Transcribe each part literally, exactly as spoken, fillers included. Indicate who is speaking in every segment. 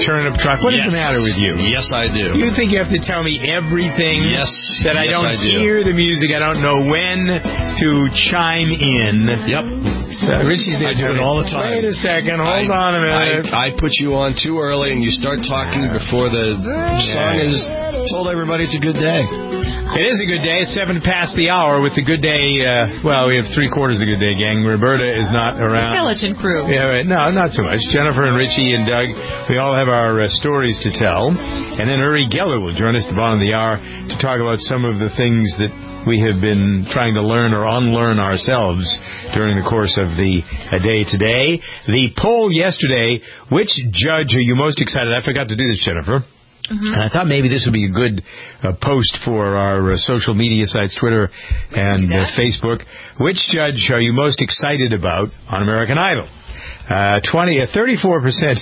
Speaker 1: turnip truck. What
Speaker 2: yes.
Speaker 1: is the matter with you?
Speaker 2: Yes, I do.
Speaker 1: You think you have to tell me everything?
Speaker 2: Yes.
Speaker 1: That I
Speaker 2: yes,
Speaker 1: don't
Speaker 2: I do.
Speaker 1: hear the music. I don't know when to chime in.
Speaker 2: Yep.
Speaker 1: So Richie's been
Speaker 2: I do it all the time.
Speaker 1: Wait a second. Hold
Speaker 2: I,
Speaker 1: on a minute.
Speaker 2: I, I put you on too early, and you start talking before the song is told everybody it's a good day.
Speaker 1: It is a good day. It's seven past the hour with the good day. Uh, well, we have three quarters of the good day, gang. Roberta is not around.
Speaker 3: Skeleton crew.
Speaker 1: Yeah, right. No, not so much. Jennifer and Richie and Doug, we all have our uh, stories to tell. And then Uri Geller will join us at the bottom of the hour to talk about some of the things that we have been trying to learn or unlearn ourselves during the course of the uh, day today. The poll yesterday, which judge are you most excited? I forgot to do this, Jennifer. Mm-hmm. And I thought maybe this would be a good uh, post for our uh, social media sites, Twitter and uh, Facebook. Which judge are you most excited about on American Idol? Uh, twenty, uh, thirty-four percent.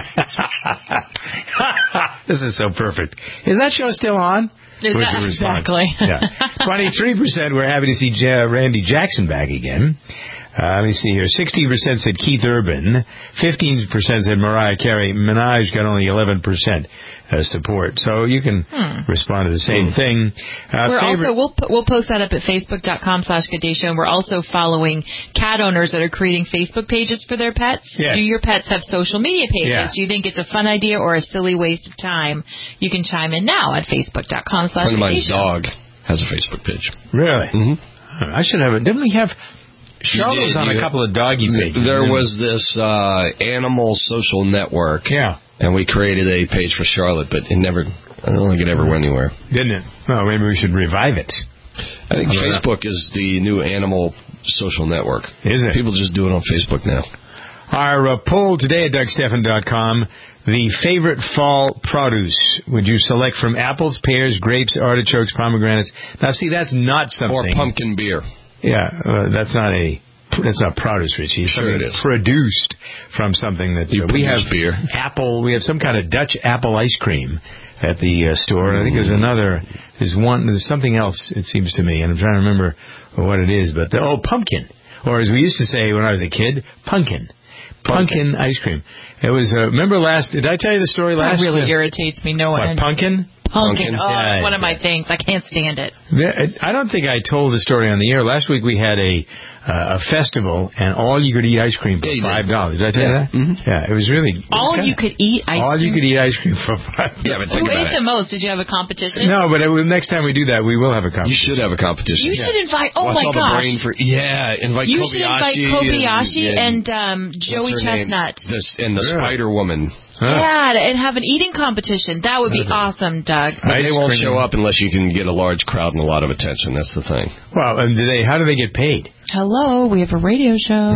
Speaker 1: This is so perfect. Is that show still on?
Speaker 3: Is
Speaker 1: Was
Speaker 3: that,
Speaker 1: the response.
Speaker 3: exactly.
Speaker 1: Yeah. twenty-three percent were happy to see J- Randy Jackson back again. Uh, let me see here. sixteen percent said Keith Urban. fifteen percent said Mariah Carey. Minaj got only eleven percent uh, support. So you can hmm. respond to the same hmm. thing. Uh,
Speaker 3: we're
Speaker 1: favorite-
Speaker 3: also, we'll, we'll post that up at facebook.com slash Good Day Show. And we're also following cat owners that are creating Facebook pages for their pets.
Speaker 1: Yes.
Speaker 3: Do your pets have social media pages?
Speaker 1: Yeah.
Speaker 3: Do you think it's a fun idea or a silly waste of time? You can chime in now at facebook.com slash Good Day Show.
Speaker 2: My dog has a Facebook page.
Speaker 1: Really?
Speaker 2: Mm-hmm.
Speaker 1: I should have it. Didn't we have... Charlotte's on a couple of doggy pages.
Speaker 2: There was this uh, animal social network.
Speaker 1: Yeah.
Speaker 2: And we created a page for Charlotte, but it never, I don't think it ever went anywhere.
Speaker 1: Didn't it? Well, maybe we should revive it.
Speaker 2: I think Facebook is the new animal social network.
Speaker 1: Is it?
Speaker 2: People just do it on Facebook now.
Speaker 1: Our uh, poll today at Doug Stephan dot com, the favorite fall produce. Would you select from apples, pears, grapes, artichokes, pomegranates? Now, see, that's not something...
Speaker 2: Or pumpkin beer.
Speaker 1: Yeah, uh, that's not a that's not produce, Richie. It's
Speaker 2: sure it is.
Speaker 1: Produced from something that's
Speaker 2: you
Speaker 1: uh, we have
Speaker 2: beer.
Speaker 1: apple. We have some kind of Dutch apple ice cream at the uh, store. And I think there's another. There's one. There's something else. It seems to me, and I'm trying to remember what it is. But the, oh, pumpkin, or as we used to say when I was a kid, pumpkin. Pumpkin, pumpkin ice cream. It was. Uh, remember last? Did I tell you the story last?
Speaker 3: That really
Speaker 1: uh,
Speaker 3: irritates me. No
Speaker 1: what,
Speaker 3: one.
Speaker 1: Pumpkin.
Speaker 3: Pumpkin. Oh,
Speaker 1: yeah,
Speaker 3: it's one of my things. I can't stand it.
Speaker 1: I don't think I told the story on the air. Last week we had a uh, a festival, and all you could eat ice cream for
Speaker 2: yeah,
Speaker 1: five dollars. Did I tell
Speaker 2: yeah.
Speaker 1: you that? Mm-hmm. Yeah, it was really...
Speaker 3: All you could eat ice
Speaker 1: all
Speaker 3: cream?
Speaker 1: All you could eat ice cream for five dollars.
Speaker 2: Yeah, but think
Speaker 3: Who
Speaker 2: about
Speaker 3: ate
Speaker 2: it.
Speaker 3: the most? Did you have a competition?
Speaker 1: No, but it, next time we do that, we will have a competition.
Speaker 2: You should have a competition.
Speaker 3: You
Speaker 2: yeah.
Speaker 3: should invite... Oh,
Speaker 2: What's
Speaker 3: my
Speaker 2: all
Speaker 3: gosh.
Speaker 2: The brain for, yeah, invite
Speaker 3: you
Speaker 2: Kobayashi.
Speaker 3: should invite Kobayashi and,
Speaker 2: and,
Speaker 3: and um, Joey Chestnut.
Speaker 2: This, and the
Speaker 1: yeah.
Speaker 2: Spider-Woman.
Speaker 1: Huh.
Speaker 3: Yeah, and have an eating competition. That would be awesome, Doug.
Speaker 2: But they won't show up unless you can get a large crowd and a lot of attention. That's the thing.
Speaker 1: Well, and do they? How do they get paid?
Speaker 3: Hello, we have a radio show.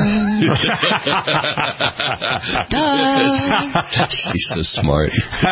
Speaker 2: She's so smart.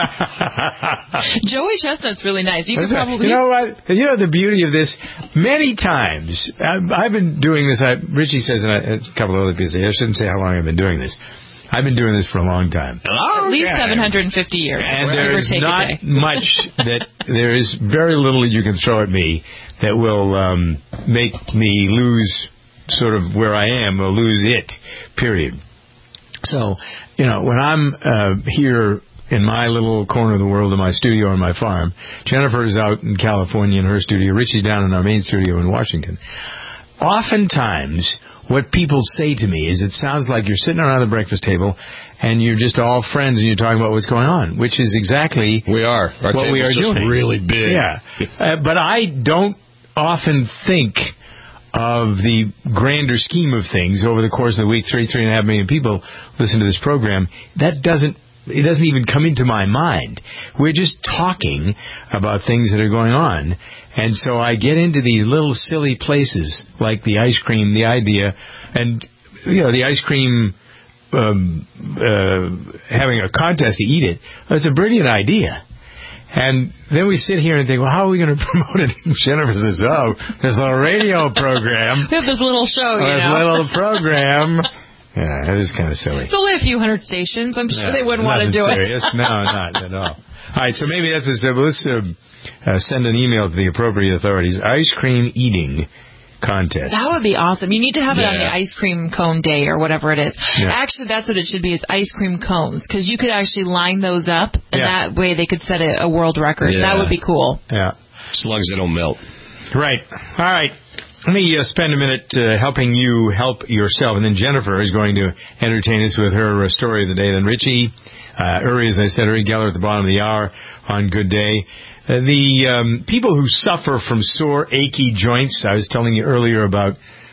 Speaker 3: Joey Chestnut's really nice. You could probably...
Speaker 1: You know what? You know the beauty of this? Many times, I've, I've been doing this. I, Richie says, and I, a couple of other people say, I shouldn't say how long I've been doing this. I've been doing this for a long time.
Speaker 3: At least seven hundred fifty years.
Speaker 1: And there is not much that, there is very little you can throw at me that will um, make me lose sort of where I am, or lose it, period. So, you know, when I'm uh, here in my little corner of the world in my studio on my farm, Jennifer is out in California in her studio, Richie's down in our main studio in Washington. Oftentimes, what people say to me is it sounds like you're sitting around the breakfast table and you're just all friends and you're talking about what's going on, which is exactly
Speaker 2: we are. Our
Speaker 1: what we are
Speaker 2: just
Speaker 1: doing.
Speaker 2: Really big.
Speaker 1: Yeah, uh, but I don't often think of the grander scheme of things over the course of the week. Three, three and a half million people listen to this program. That doesn't. It doesn't even come into my mind. We're just talking about things that are going on. And so I get into these little silly places, like the ice cream, the idea, and, you know, the ice cream, um, uh, having a contest to eat it. It's a brilliant idea. And then we sit here and think, well, how are we going to promote it? Jennifer says, oh, there's a radio program.
Speaker 3: We have this little show, you
Speaker 1: this
Speaker 3: know.
Speaker 1: This little program. Yeah, it is kind of silly.
Speaker 3: It's only a few hundred stations. I'm sure
Speaker 1: no,
Speaker 3: they wouldn't want to do
Speaker 1: serious.
Speaker 3: it.
Speaker 1: No, not at all. All right, so maybe that's a, let's uh, uh, send an email to the appropriate authorities. Ice cream eating contest.
Speaker 3: That would be awesome. You need to have it
Speaker 2: Yeah.
Speaker 3: on the ice cream cone day or whatever it is.
Speaker 1: Yeah.
Speaker 3: Actually, that's what it should be, is ice cream cones, because you could actually line those up, and
Speaker 1: Yeah.
Speaker 3: that way they could set a, a world record.
Speaker 2: Yeah.
Speaker 3: That would be cool.
Speaker 1: Yeah.
Speaker 2: As long as they don't melt.
Speaker 1: Right. All right. Let me uh, spend a minute uh, helping you help yourself, and then Jennifer is going to entertain us with her uh, story of the day. Then Richie, uh, Uri, as I said, Uri Geller at the bottom of the hour on Good Day. Uh, the um, people who suffer from sore, achy joints, I was telling you earlier about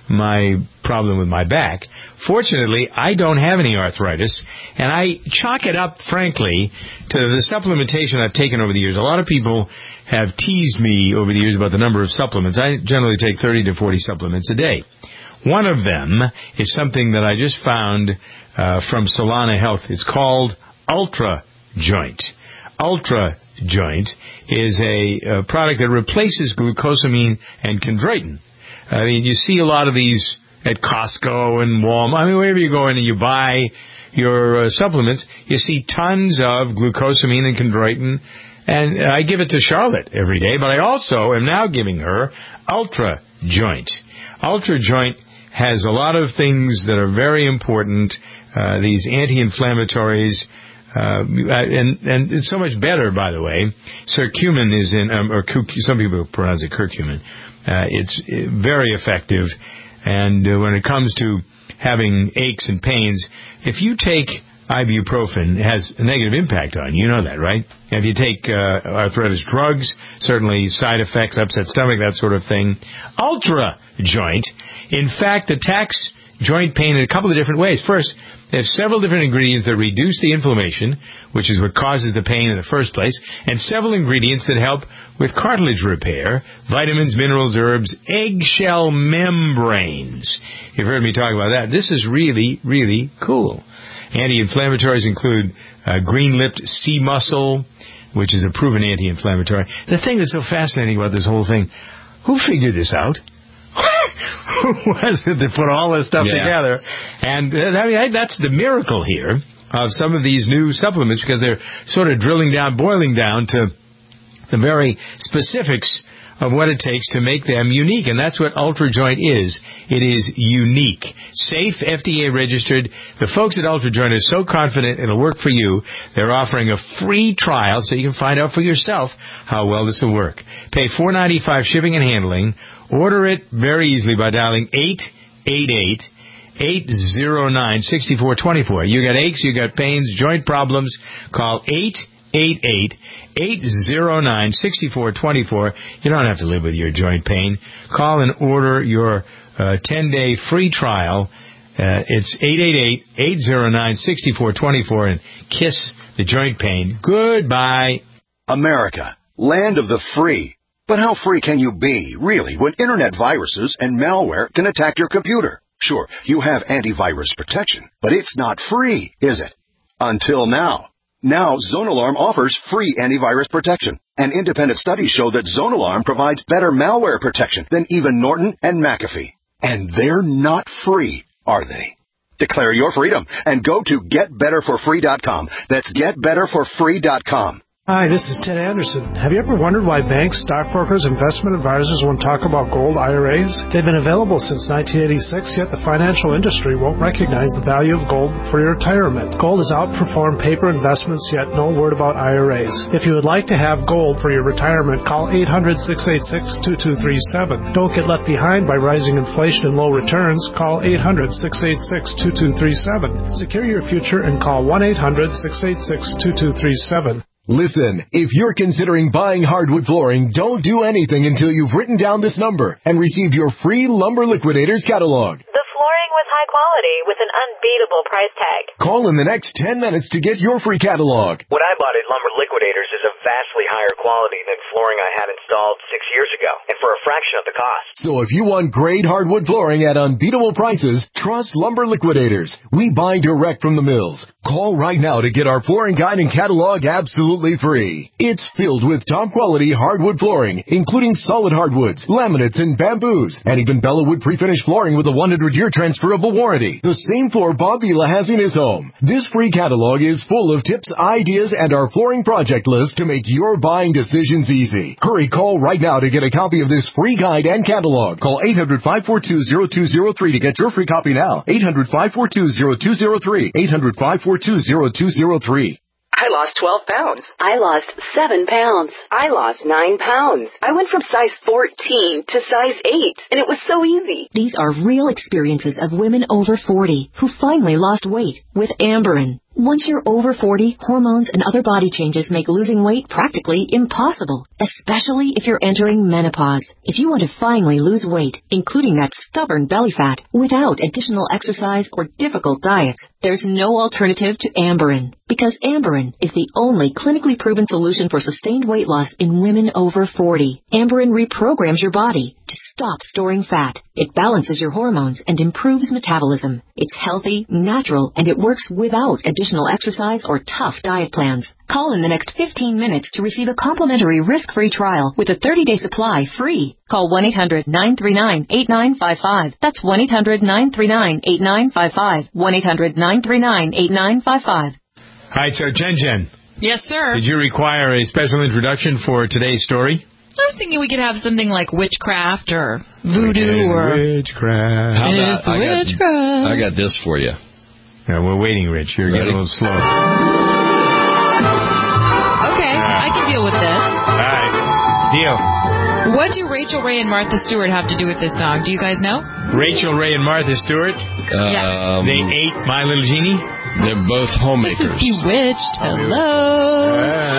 Speaker 1: my problem with my back. Fortunately, I don't have any arthritis, and I chalk it up, frankly, to the supplementation I've taken over the years. A lot of people have teased me over the years about the number of supplements. I generally take thirty to forty supplements a day. One of them is something that I just found uh, from Solana Health. It's called Ultra Joint. Ultra Joint is a, a product that replaces glucosamine and chondroitin. I mean, you see a lot of these at Costco and Walmart. I mean, wherever you go in and you buy your uh, supplements, you see tons of glucosamine and chondroitin. And I give it to Charlotte every day, but I also am now giving her Ultra Joint. Ultra Joint has a lot of things that are very important, uh, these anti-inflammatories, uh, and, and it's so much better, by the way. Curcumin is in, um, or curc- some people pronounce it curcumin. Uh, it's very effective, and uh, when it comes to having aches and pains, if you take ibuprofen, it has a negative impact on you. You know that, right? If you take uh, arthritis drugs, certainly side effects, upset stomach, that sort of thing. Ultra Joint, in fact, attacks joint pain in a couple of different ways. First, there's several different ingredients that reduce the inflammation, which is what causes the pain in the first place, and several ingredients that help with cartilage repair, vitamins, minerals, herbs, eggshell membranes. You've heard me talk about that. This is really, really cool. Anti-inflammatories include uh, green-lipped sea mussel, which is a proven anti-inflammatory. The thing that's so fascinating about this whole thing, who figured this out? Who was it that put all this stuff
Speaker 2: yeah.
Speaker 1: together? And uh, I mean, that's the miracle here of some of these new supplements, because they're sort of drilling down, boiling down to the very specifics of what it takes to make them unique. And that's what Ultra Joint is. It is unique. Safe, F D A registered. The folks at Ultra Joint are so confident it'll work for you, they're offering a free trial so you can find out for yourself how well this will work. Pay four dollars and ninety-five cents shipping and handling. Order it very easily by dialing eight eight eight, eight zero nine, six four two four. You got aches, you got pains, joint problems, call eight eight eight, eight zero nine, six four two four. You don't have to live with your joint pain. Call and order your uh, ten-day free trial. Uh, it's eight eight eight, eight zero nine, six four two four, and kiss the joint pain goodbye.
Speaker 4: America, land of the free. But how free can you be, really, when internet viruses and malware can attack your computer? Sure, you have antivirus protection, but it's not free, is it? Until now. Now, ZoneAlarm offers free antivirus protection. And independent studies show that ZoneAlarm provides better malware protection than even Norton and McAfee. And they're not free, are they? Declare your freedom and go to get better for free dot com. That's get better for free dot com.
Speaker 5: Hi, this is Ted Anderson. Have you ever wondered why banks, stockbrokers, investment advisors won't talk about gold I R As? They've been available since nineteen eighty-six, yet the financial industry won't recognize the value of gold for your retirement. Gold has outperformed paper investments, yet no word about I R As. If you would like to have gold for your retirement, call eight hundred, six eight six, two two three seven. Don't get left behind by rising inflation and low returns. Call eight hundred, six eight six, two two three seven. Secure your future and call one eight hundred, six eight six, two two three seven.
Speaker 6: Listen, if you're considering buying hardwood flooring, don't do anything until you've written down this number and received your free Lumber Liquidators catalog.
Speaker 7: The flooring with high quality with an unbeatable price tag.
Speaker 6: Call in the next ten minutes to get your free catalog.
Speaker 8: What I bought at Lumber Liquidators is a vastly higher quality than flooring I had installed six years ago, and for a fraction of the cost.
Speaker 6: So if you want great hardwood flooring at unbeatable prices, trust Lumber Liquidators. We buy direct from the mills. Call right now to get our flooring guide and catalog absolutely free. It's filled with top-quality hardwood flooring, including solid hardwoods, laminates, and bamboos, and even Bellawood pre-finished flooring with a one hundred year transfer year of a warranty, the same floor Bob Vila has in his home. This free catalog is full of tips, ideas, and our flooring project list to make your buying decisions easy. Hurry, call right now to get a copy of this free guide and catalog. Call eight hundred, five four two, zero two zero three to get your free copy now. eight hundred, five four two, zero two zero three. eight hundred, five four two, zero two zero three.
Speaker 9: I lost twelve pounds. I lost seven pounds. I lost nine pounds. I went from size fourteen to size eight, and it was so easy.
Speaker 10: These are real experiences of women over forty who finally lost weight with Amberen. Once you're over forty, hormones and other body changes make losing weight practically impossible, especially if you're entering menopause. If you want to finally lose weight, including that stubborn belly fat, without additional exercise or difficult diets, there's no alternative to Amberen, because Amberen is the only clinically proven solution for sustained weight loss in women over forty. Amberen reprograms your body to stop storing fat. It balances your hormones and improves metabolism. It's healthy, natural, and it works without additional exercise or tough diet plans. Call in the next fifteen minutes to receive a complimentary risk-free trial with a thirty-day supply free. Call one eight hundred, nine three nine, eight nine five five. That's one eight hundred, nine three nine, eight nine five five. one eight hundred, nine three nine, eight nine five five.
Speaker 1: All right, so Jen Jen.
Speaker 3: Yes, sir.
Speaker 1: Did you require a special introduction for today's story?
Speaker 3: I was thinking we could have something like witchcraft or voodoo or...
Speaker 1: Witchcraft.
Speaker 2: How about,
Speaker 3: It's
Speaker 2: I
Speaker 3: witchcraft.
Speaker 2: got, I got this for you.
Speaker 1: Yeah, we're waiting, Rich. You're
Speaker 2: Ready?
Speaker 1: getting a little slow.
Speaker 3: Okay, I can deal with this.
Speaker 1: All right. Deal.
Speaker 3: What do Rachel Ray and Martha Stewart have to do with this song? Do you guys know?
Speaker 1: Rachel Ray and Martha Stewart.
Speaker 3: Yes.
Speaker 2: Um,
Speaker 1: They ate My Little Genie.
Speaker 2: They're both
Speaker 3: This
Speaker 2: homemakers.
Speaker 3: is Bewitched. Hello.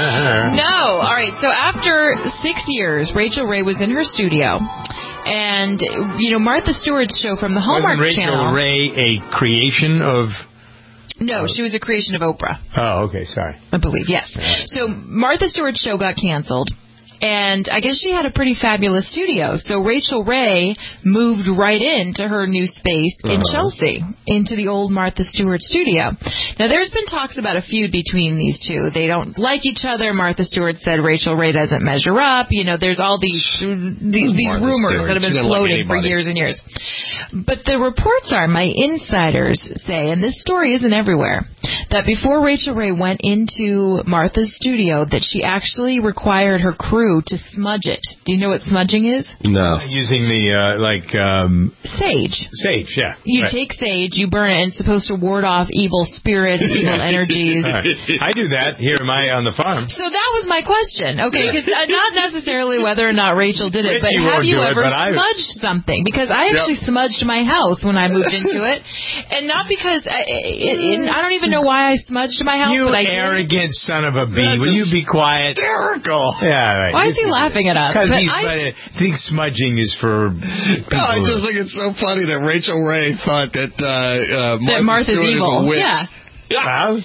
Speaker 3: No. All right. So after six years, Rachel Ray was in her studio. And, you know, Martha Stewart's show from the Hallmark
Speaker 1: Wasn't Rachel
Speaker 3: Channel.
Speaker 1: Ray a creation of...
Speaker 3: No, she was a creation of Oprah.
Speaker 1: Oh, okay. Sorry.
Speaker 3: I believe, yes. So Martha Stewart's show got canceled. And I guess she had a pretty fabulous studio. So Rachel Ray moved right into her new space in
Speaker 2: Uh-huh.
Speaker 3: Chelsea, into the old Martha Stewart studio. Now, there's been talks about a feud between these two. They don't like each other. Martha Stewart said Rachel Ray doesn't measure up. You know, there's all these these, these
Speaker 2: Martha
Speaker 3: rumors
Speaker 2: Stewart.
Speaker 3: that have
Speaker 2: She
Speaker 3: been
Speaker 2: didn't like
Speaker 3: floating for
Speaker 2: anybody.
Speaker 3: years and years. But the reports are, my insiders say, and this story isn't everywhere, that before Rachel Ray went into Martha's studio, that she actually required her crew to smudge it. Do you know what smudging is?
Speaker 2: No.
Speaker 1: Using the, uh, like, um,
Speaker 3: Sage.
Speaker 1: sage, yeah.
Speaker 3: You
Speaker 1: Right.
Speaker 3: take sage, you burn it, and it's supposed to ward off evil spirits, evil energies.
Speaker 1: Right. I do that here in my, on the farm.
Speaker 3: So that was my question. Okay, because uh, not necessarily whether or not Rachel did it, but
Speaker 1: Richie
Speaker 3: have
Speaker 1: won't
Speaker 3: you
Speaker 1: do it,
Speaker 3: ever
Speaker 1: but I-
Speaker 3: smudged something? Because I actually
Speaker 1: Yep.
Speaker 3: smudged my house when I moved into it, and not because I, it, it, I don't even know why I smudged my house.
Speaker 1: You
Speaker 3: but I
Speaker 1: arrogant
Speaker 3: did.
Speaker 1: son of a bee.
Speaker 2: That's
Speaker 1: Will you be quiet?
Speaker 2: Hysterical.
Speaker 1: Yeah, right.
Speaker 3: Why is he laughing it up?
Speaker 1: Because
Speaker 3: But
Speaker 1: he's,
Speaker 3: I-
Speaker 1: but I think smudging is for people.
Speaker 2: No, I just think it's so funny that Rachel Ray thought that uh, uh, Martha
Speaker 3: that Martha's
Speaker 2: Stewart
Speaker 3: evil.
Speaker 2: is a witch.
Speaker 3: Yeah.
Speaker 1: Well,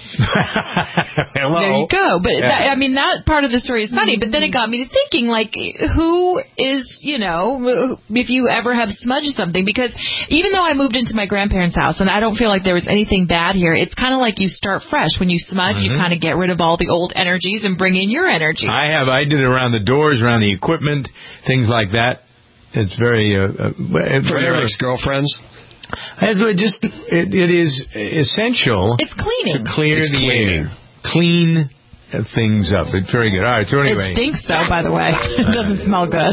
Speaker 1: hello.
Speaker 3: There you go. But
Speaker 1: Yeah.
Speaker 3: that, I mean, that part of the story is funny. But then it got me to thinking, like, who is, you know, if you ever have smudged something? Because even though I moved into my grandparents' house and I don't feel like there was anything bad here, it's kind of like you start fresh. When you smudge,
Speaker 1: Mm-hmm.
Speaker 3: you kind of get rid of all the old energies and bring in your energy.
Speaker 1: I have. I did it around the doors, around the equipment, things like that. It's very uh, uh,
Speaker 2: For your ex-girlfriends?
Speaker 1: It just it, it is essential.
Speaker 3: It's cleaning.
Speaker 1: To clear
Speaker 2: It's
Speaker 1: the
Speaker 2: cleaning.
Speaker 1: air, clean uh, things up. It's very good. All right. So anyway,
Speaker 3: It stinks, though, by the way. It doesn't smell good.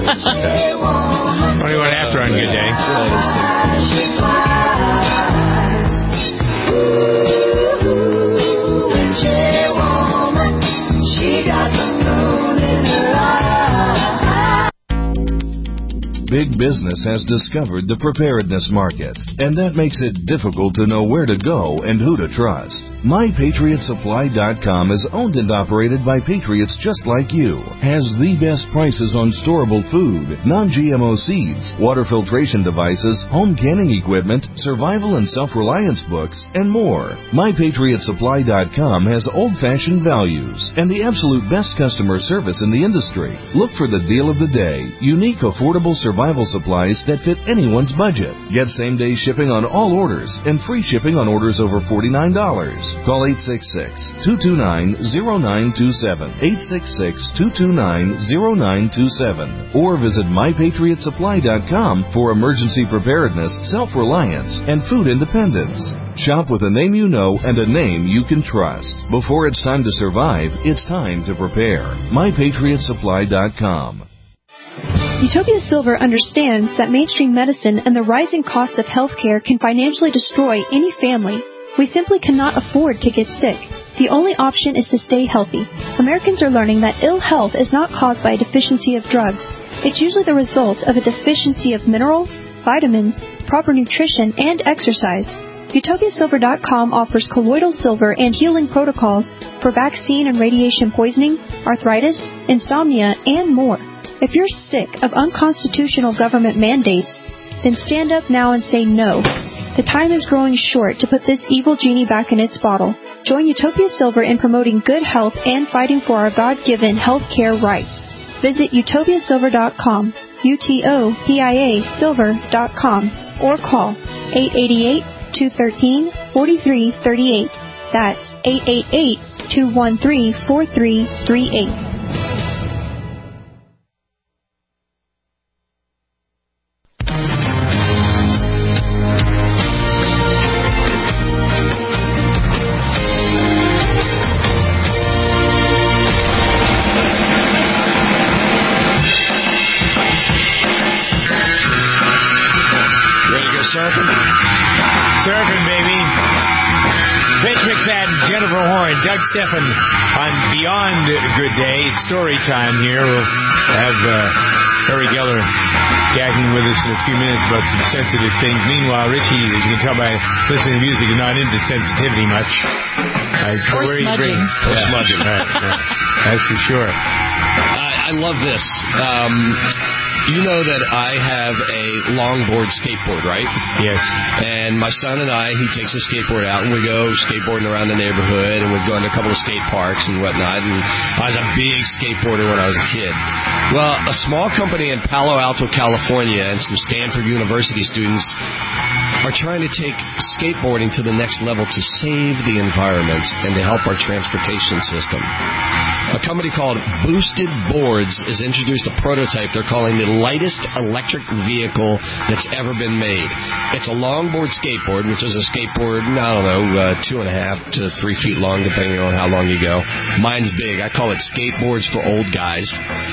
Speaker 1: twenty-one after on Good Day.
Speaker 6: Big business has discovered the preparedness market, and that makes it difficult to know where to go and who to trust. My Patriot Supply dot com is owned and operated by patriots just like you, has the best prices on storable food, non-G M O seeds, water filtration devices, home canning equipment, survival and self-reliance books, and more. My Patriot Supply dot com has old-fashioned values and the absolute best customer service in the industry. Look for the deal of the day, unique, affordable survival supplies that fit anyone's budget. Get same-day shipping on all orders and free shipping on orders over forty-nine dollars.
Speaker 11: Call eight six six, two two nine, zero nine two seven, eight six six, two two nine, zero nine two seven, or visit my patriot supply dot com for emergency preparedness, self-reliance, and food independence. Shop with a name you know and a name you can trust. Before it's time to survive, it's time to prepare. my patriot supply dot com.
Speaker 12: Utopia Silver understands that mainstream medicine and the rising cost of healthcare can financially destroy any family. We simply cannot afford to get sick. The only option is to stay healthy. Americans are learning that ill health is not caused by a deficiency of drugs. It's usually the result of a deficiency of minerals, vitamins, proper nutrition, and exercise. Utopia Silver dot com offers colloidal silver and healing protocols for vaccine and radiation poisoning, arthritis, insomnia, and more. If you're sick of unconstitutional government mandates, then stand up now and say no. The time is growing short to put this evil genie back in its bottle. Join Utopia Silver in promoting good health and fighting for our God-given health care rights. Visit Utopia Silver dot com, U T O P I A Silver dot com, or call eight eight eight, two one three, four three three eight. That's eight eight eight, two one three, four three three eight.
Speaker 1: Doug Stephan on Beyond Good Day. It's story time here. We'll have uh, Harry Geller gagging with us in a few minutes about some sensitive things. Meanwhile, Richie, as you can tell by listening to music, is not into sensitivity much. Uh,
Speaker 3: or smudging.
Speaker 2: Or yeah. smudging.
Speaker 1: Right, right. That's for sure.
Speaker 2: I, I love this. Um... You know that I have a longboard skateboard, right?
Speaker 1: Yes.
Speaker 2: And my son and I, he takes a skateboard out, and we go skateboarding around the neighborhood, and we've gone to a couple of skate parks and whatnot. And I was a big skateboarder when I was a kid. Well, a small company in Palo Alto, California, and some Stanford University students are trying to take skateboarding to the next level to save the environment and to help our transportation system. A company called Boosted Boards has introduced a prototype they're calling the lightest electric vehicle that's ever been made. It's a longboard skateboard, which is a skateboard, I don't know, uh, two and a half to three feet long, depending on how long you go. Mine's big. I call it skateboards for old guys.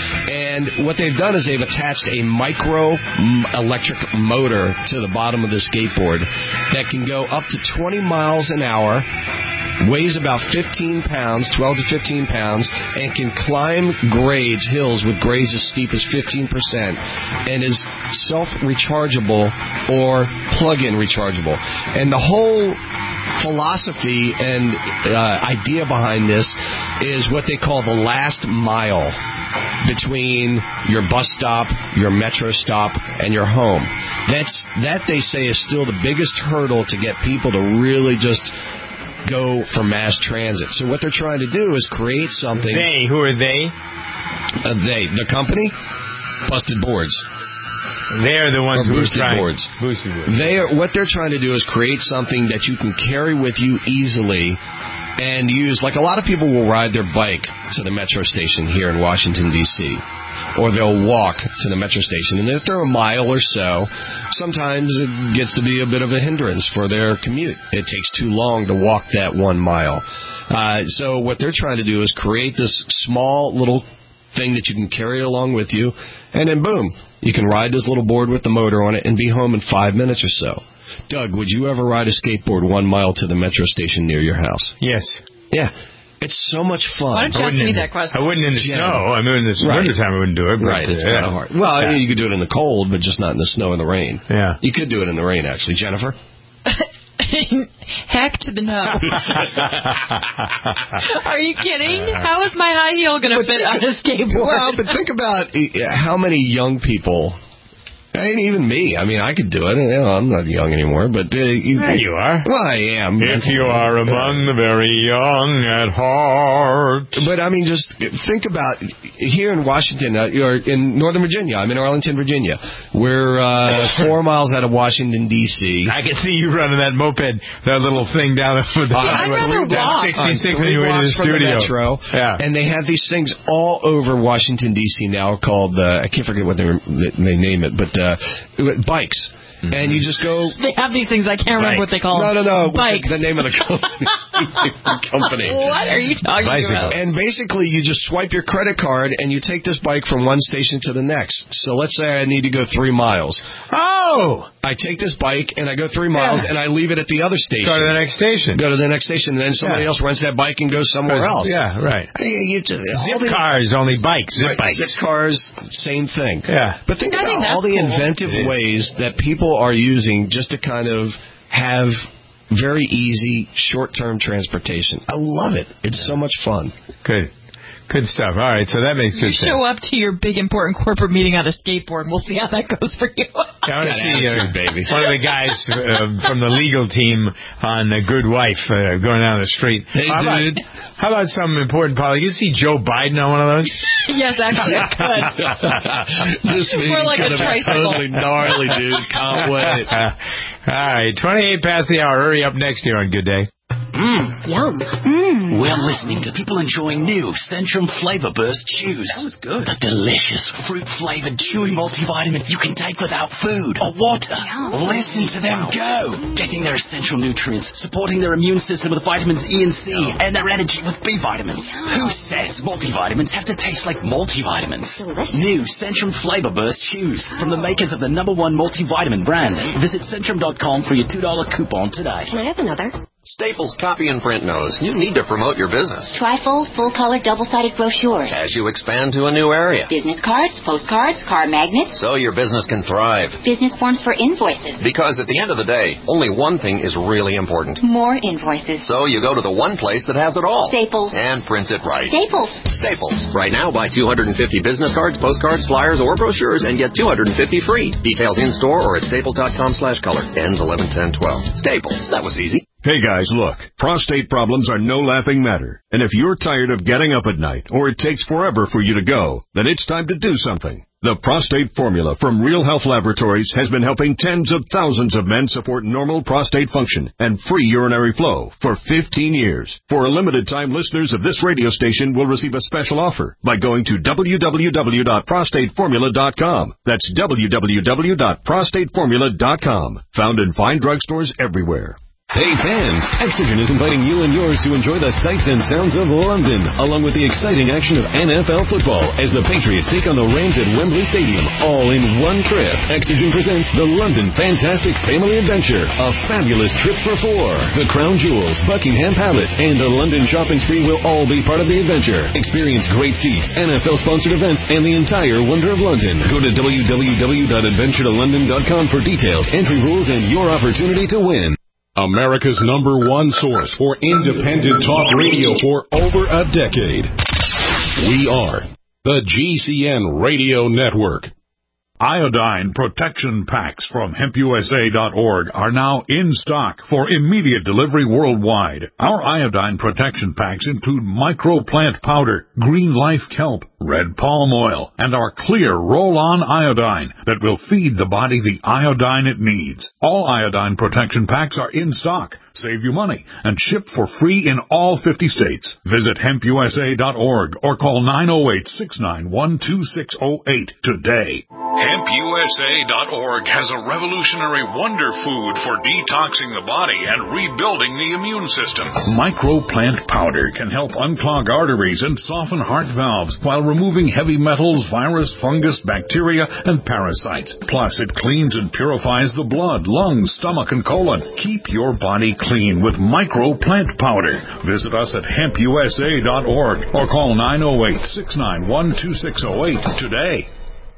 Speaker 2: And what they've done is they've attached a micro electric motor to the bottom of the skateboard that can go up to twenty miles an hour, weighs about fifteen pounds, twelve to fifteen pounds, and can climb grades, hills with grades as steep as fifteen percent, and is self-rechargeable or plug-in rechargeable. And the whole philosophy and uh, idea behind this is what they call the last mile between your bus stop, your metro stop, and your home. That's that, they say, is still the biggest hurdle to get people to really just go for mass transit. So what they're trying to do is create something.
Speaker 1: They, who are they?
Speaker 2: Uh, they, the company, Busted Boards.
Speaker 1: They're the ones
Speaker 2: or
Speaker 1: who
Speaker 2: boosted
Speaker 1: are trying.
Speaker 2: Boards.
Speaker 1: Boosted boards.
Speaker 2: They are, what they're trying to do is create something that you can carry with you easily and use. Like a lot of people will ride their bike to the metro station here in Washington, D C, or they'll walk to the metro station. And if they're a mile or so, sometimes it gets to be a bit of a hindrance for their commute. It takes too long to walk that one mile. Uh, so what they're trying to do is create this small little thing that you can carry along with you, and then boom, you can ride this little board with the motor on it and be home in five minutes or so. Doug, would you ever ride a skateboard one mile to the metro station near your house?
Speaker 1: Yes.
Speaker 2: Yeah. It's so much fun.
Speaker 3: Why don't you ask me that question?
Speaker 1: I wouldn't in the
Speaker 2: Yeah.
Speaker 1: snow. I mean, in the
Speaker 2: Right.
Speaker 1: wintertime I wouldn't do it. But
Speaker 2: Right, it's
Speaker 1: yeah.
Speaker 2: kind of hard. Well,
Speaker 1: yeah.
Speaker 2: you could do it in the cold, but just not in the snow and the rain.
Speaker 1: Yeah.
Speaker 2: You could do it in the rain, actually. Jennifer?
Speaker 3: Heck to the no. Are you kidding? How is my high heel going to fit on a skateboard?
Speaker 2: Well, but think about how many young people And even me. I mean, I could do it. You know, I'm not young anymore, but... Uh, you,
Speaker 1: there you are.
Speaker 2: Well, I am.
Speaker 1: If you are among the very young at heart.
Speaker 2: But, I mean, just think about here in Washington, uh, or in Northern Virginia. I'm in Arlington, Virginia. We're uh, four miles out of Washington, D C
Speaker 1: I can see you running that moped, that little thing down the
Speaker 2: uh, I'd rather walk.
Speaker 1: sixty-six on your way to the studio.
Speaker 2: The metro, yeah. And they have these things all over Washington, D C now called, uh, I can't forget what they, were, they name it, but uh, bikes. Mm-hmm. And you just go...
Speaker 3: They have these things, I can't remember
Speaker 2: bikes.
Speaker 3: what they call
Speaker 2: them. No, no, no.
Speaker 3: Bikes.
Speaker 2: The name of the company. company.
Speaker 3: What are you talking
Speaker 1: Bicycle.
Speaker 3: about?
Speaker 2: And basically, you just swipe your credit card, and you take this bike from one station to the next. So let's say I need to go three miles.
Speaker 1: Oh!
Speaker 2: I take this bike, and I go three miles, yeah. and I leave it at the other station.
Speaker 1: Go to the next station.
Speaker 2: Go to the next station, and then somebody yeah. else rents that bike and goes somewhere else.
Speaker 1: Yeah, right.
Speaker 2: I mean, you just,
Speaker 1: Zip the, cars, only bikes. Zip
Speaker 2: right,
Speaker 1: bikes.
Speaker 2: Zip cars, same thing.
Speaker 1: Yeah.
Speaker 2: But think
Speaker 3: I
Speaker 2: about
Speaker 3: think
Speaker 2: all the
Speaker 3: cool.
Speaker 2: inventive ways that people are using just to kind of have very easy, short-term transportation. I love it. It's yeah. so much fun.
Speaker 1: Good. Good stuff. All right, so that makes good
Speaker 3: you
Speaker 1: sense.
Speaker 3: Show up to your big, important corporate meeting on a skateboard, and we'll see how that goes for you.
Speaker 1: I want to see uh, baby. one of the guys uh, from the legal team on uh, Good Wife uh, going down the street.
Speaker 2: Hey,
Speaker 1: how
Speaker 2: dude.
Speaker 1: About, how about some important politics? You see Joe Biden on one of those?
Speaker 3: Yes, actually, I could.
Speaker 2: This meeting's
Speaker 3: like
Speaker 2: going to be totally gnarly, dude. Can't wait.
Speaker 1: All right, twenty-eight past the hour. Hurry up next here on Good Day.
Speaker 13: Mmm.
Speaker 10: Yum.
Speaker 13: Mmm. We're listening to people enjoying new Centrum Flavor Burst Chews.
Speaker 10: That was good.
Speaker 13: The delicious fruit-flavored chewy multivitamin you can take without food or water.
Speaker 10: Yum.
Speaker 13: Listen to them go. Getting their essential nutrients, supporting their immune system with vitamins E and C, Yum. and their energy with B vitamins.
Speaker 10: Yum.
Speaker 13: Who says multivitamins have to taste like multivitamins?
Speaker 10: Delicious.
Speaker 13: New Centrum Flavor Burst Chews from the makers of the number one multivitamin brand. Visit Centrum dot com for your two dollar coupon today.
Speaker 10: Can I have another?
Speaker 14: Staples Copy and Print knows you need to promote your business.
Speaker 10: Trifold, full-color, double-sided brochures.
Speaker 14: As you expand to a new area.
Speaker 10: Business cards, postcards, car magnets.
Speaker 14: So your business can thrive.
Speaker 10: Business forms for invoices.
Speaker 14: Because at the end of the day, only one thing is really important.
Speaker 10: More invoices.
Speaker 14: So you go to the one place that has it all.
Speaker 10: Staples.
Speaker 14: And prints it right.
Speaker 10: Staples.
Speaker 14: Staples. Right now, buy two hundred fifty business cards, postcards, flyers, or brochures and get two hundred fifty free. Details in-store or at staples dot com slash color. Ends eleven ten twelve. Staples. That was easy.
Speaker 15: Hey guys, look, prostate problems are no laughing matter. And if you're tired of getting up at night, or it takes forever for you to go, then it's time to do something. The Prostate Formula from Real Health Laboratories has been helping tens of thousands of men support normal prostate function and free urinary flow for fifteen years. For a limited time, listeners of this radio station will receive a special offer by going to w w w dot prostate formula dot com. That's w w w dot prostate formula dot com. Found in fine drugstores everywhere.
Speaker 11: Hey fans, Exogen is inviting you and yours to enjoy the sights and sounds of London, along with the exciting action of N F L football as the Patriots take on the Rams at Wembley Stadium, all in one trip. Exogen presents the London Fantastic Family Adventure, a fabulous trip for four. The Crown Jewels, Buckingham Palace, and a London shopping spree will all be part of the adventure. Experience great seats, N F L-sponsored events, and the entire wonder of London. Go to w w w dot adventure to london dot com for details, entry rules, and your opportunity to win.
Speaker 16: America's number one source for independent talk radio for over a decade. We are the G C N Radio Network. Iodine protection packs from hemp u s a dot org are now in stock for immediate delivery worldwide. Our iodine protection packs include microplant powder, green life kelp, red palm oil, and our clear roll-on iodine that will feed the body the iodine it needs. All iodine protection packs are in stock. Save you money and ship for free in all fifty states. Visit hemp u s a dot org or call nine oh eight, six nine one, two six oh eight today. hemp u s a dot org has a revolutionary wonder food for detoxing the body and rebuilding the immune system. Microplant powder can help unclog arteries and soften heart valves while removing heavy metals, virus, fungus, bacteria, and parasites. Plus, it cleans and purifies the blood, lungs, stomach, and colon. Keep your body clean with Microplant powder. Visit us at hemp u s a dot org or call nine oh eight, six nine one, two six oh eight today.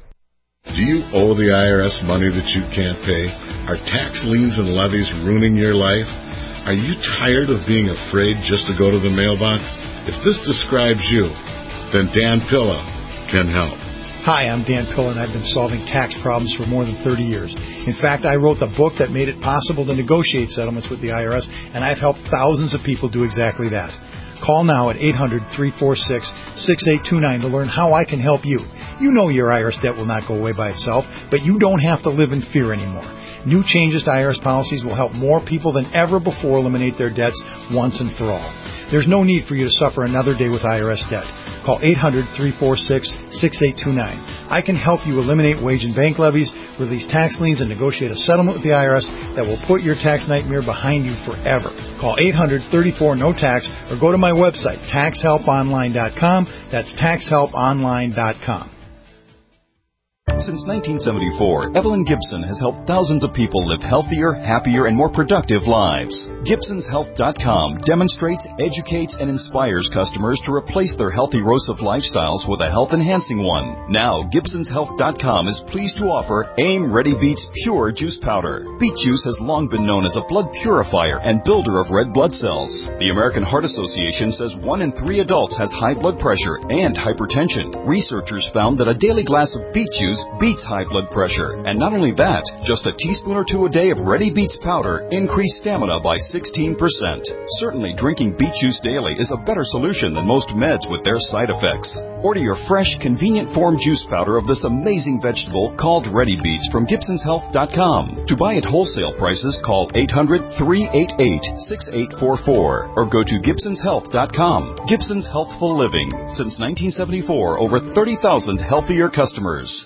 Speaker 17: Do you owe the I R S money that you can't pay? Are tax liens and levies ruining your life? Are you tired of being afraid just to go to the mailbox? If this describes you, then Dan Pilla can help.
Speaker 18: Hi, I'm Dan Pilla, and I've been solving tax problems for more than thirty years. In fact, I wrote the book that made it possible to negotiate settlements with the I R S, and I've helped thousands of people do exactly that. Call now at eight hundred, three four six, six eight two nine to learn how I can help you. You know your I R S debt will not go away by itself, but you don't have to live in fear anymore. New changes to I R S policies will help more people than ever before eliminate their debts once and for all. There's no need for you to suffer another day with I R S debt. Call eight hundred, three four six, six eight two nine. I can help you eliminate wage and bank levies, release tax liens, and negotiate a settlement with the I R S that will put your tax nightmare behind you forever. Call eight hundred, three four, no tax or go to my website, tax help online dot com. That's tax help online dot com.
Speaker 19: Since nineteen seventy-four, Evelyn Gibson has helped thousands of people live healthier, happier, and more productive lives. Gibsons Health dot com demonstrates, educates, and inspires customers to replace their healthy roast of lifestyles with a health-enhancing one. Now, Gibsons Health dot com is pleased to offer AIM Ready Beets Pure Juice Powder. Beet juice has long been known as a blood purifier and builder of red blood cells. The American Heart Association says one in three adults has high blood pressure and hypertension. Researchers found that a daily glass of beet juice beats high blood pressure. And not only that, just a teaspoon or two a day of Ready Beets powder increased stamina by sixteen percent. Certainly, drinking beet juice daily is a better solution than most meds with their side effects. Order your fresh, convenient form juice powder of this amazing vegetable called Ready Beets from Gibsons Health dot com. To buy at wholesale prices, call eight hundred, three eight eight, six eight four four or go to Gibsons Health dot com. Gibsons Healthful Living. Since nineteen seventy-four, over thirty thousand healthier customers.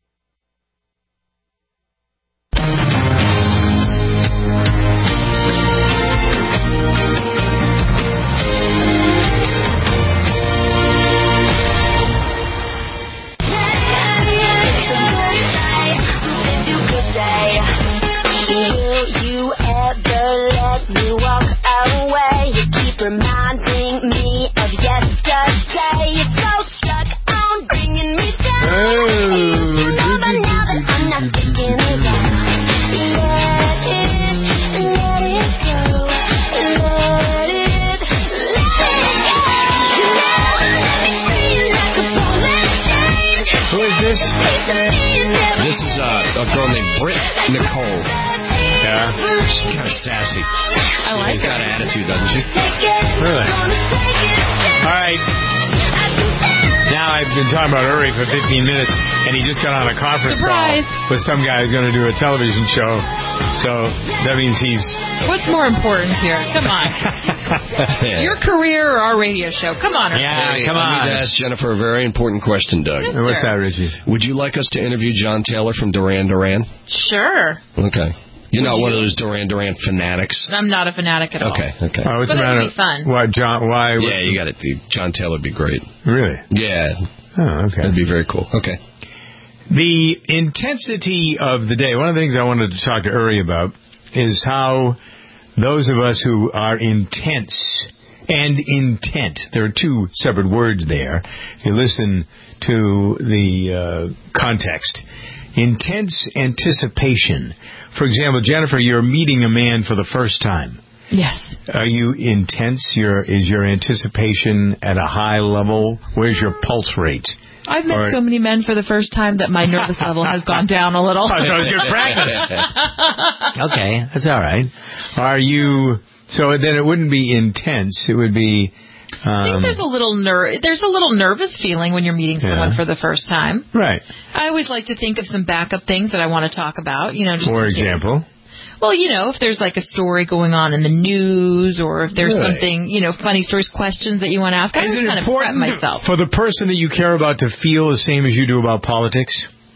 Speaker 20: Reminding me of yesterday. You're so stuck on bringing me down. Oh. You should know by now that I'm not sticking around. Let it, let it go. Let it, let it go. You never let me free like a bullet chain.
Speaker 1: Who is this?
Speaker 2: This is uh, a girl named Britt Nicole.
Speaker 1: Yeah.
Speaker 2: She's kind of sassy.
Speaker 3: I like
Speaker 2: She's
Speaker 3: her.
Speaker 2: got an attitude, doesn't she?
Speaker 1: Really? All right. Now I've been talking about Uri for fifteen minutes, and he just got on a conference
Speaker 3: Surprise.
Speaker 1: call with some guy who's going to do a television show. So that means he's...
Speaker 3: What's more important here? Come on. Your career or our radio show? Come on.
Speaker 1: Yeah,
Speaker 2: Hey,
Speaker 1: come
Speaker 2: I
Speaker 1: on.
Speaker 2: need to ask Jennifer a very important question, Doug.
Speaker 3: Yes,
Speaker 1: What's
Speaker 3: sir.
Speaker 1: that, Richie?
Speaker 2: Would you like us to interview John Taylor from Duran Duran?
Speaker 3: Sure.
Speaker 2: Okay. You're not
Speaker 3: Would
Speaker 2: one
Speaker 3: you?
Speaker 2: of those Duran Duran fanatics.
Speaker 3: I'm not a fanatic at all.
Speaker 2: Okay, okay.
Speaker 1: Oh, what's
Speaker 3: But
Speaker 1: the
Speaker 3: it would
Speaker 1: matter?
Speaker 3: be fun.
Speaker 1: Why, John? Why?
Speaker 2: Yeah, you got it. John Taylor would be great.
Speaker 1: Really?
Speaker 2: Yeah.
Speaker 1: Oh, okay.
Speaker 2: That'd be very cool. Okay.
Speaker 1: The intensity of the day, one of the things I wanted to talk to Uri about is how those of us who are intense and intent, there are two separate words there. If you listen to the uh, context, intense anticipation. For example, Jennifer, you're meeting a man for the first time.
Speaker 3: Yes.
Speaker 1: Are you intense? Your is your anticipation at a high level? Where's your pulse rate?
Speaker 3: I've met
Speaker 1: Or-
Speaker 3: so many men for the first time that my nervous level has gone down a little.
Speaker 1: Oh, so it's good practice. Okay, that's all right. Are you... So then it wouldn't be intense. It would be... Um,
Speaker 3: I think there's a little ner- there's a little nervous feeling when you're meeting someone
Speaker 1: Yeah.
Speaker 3: for the first time.
Speaker 1: Right.
Speaker 3: I always like to think of some backup things that I want to talk about. You know, just
Speaker 1: For
Speaker 3: in case.
Speaker 1: example...
Speaker 3: Well, you know, if there's like a story going on in the news, or if there's
Speaker 1: Really?
Speaker 3: something, you know, funny stories, questions that you want to ask, I
Speaker 1: Is
Speaker 3: just
Speaker 1: it
Speaker 3: kind of prep
Speaker 1: important
Speaker 3: myself.
Speaker 1: for the person that you care about to feel the same as you do about politics?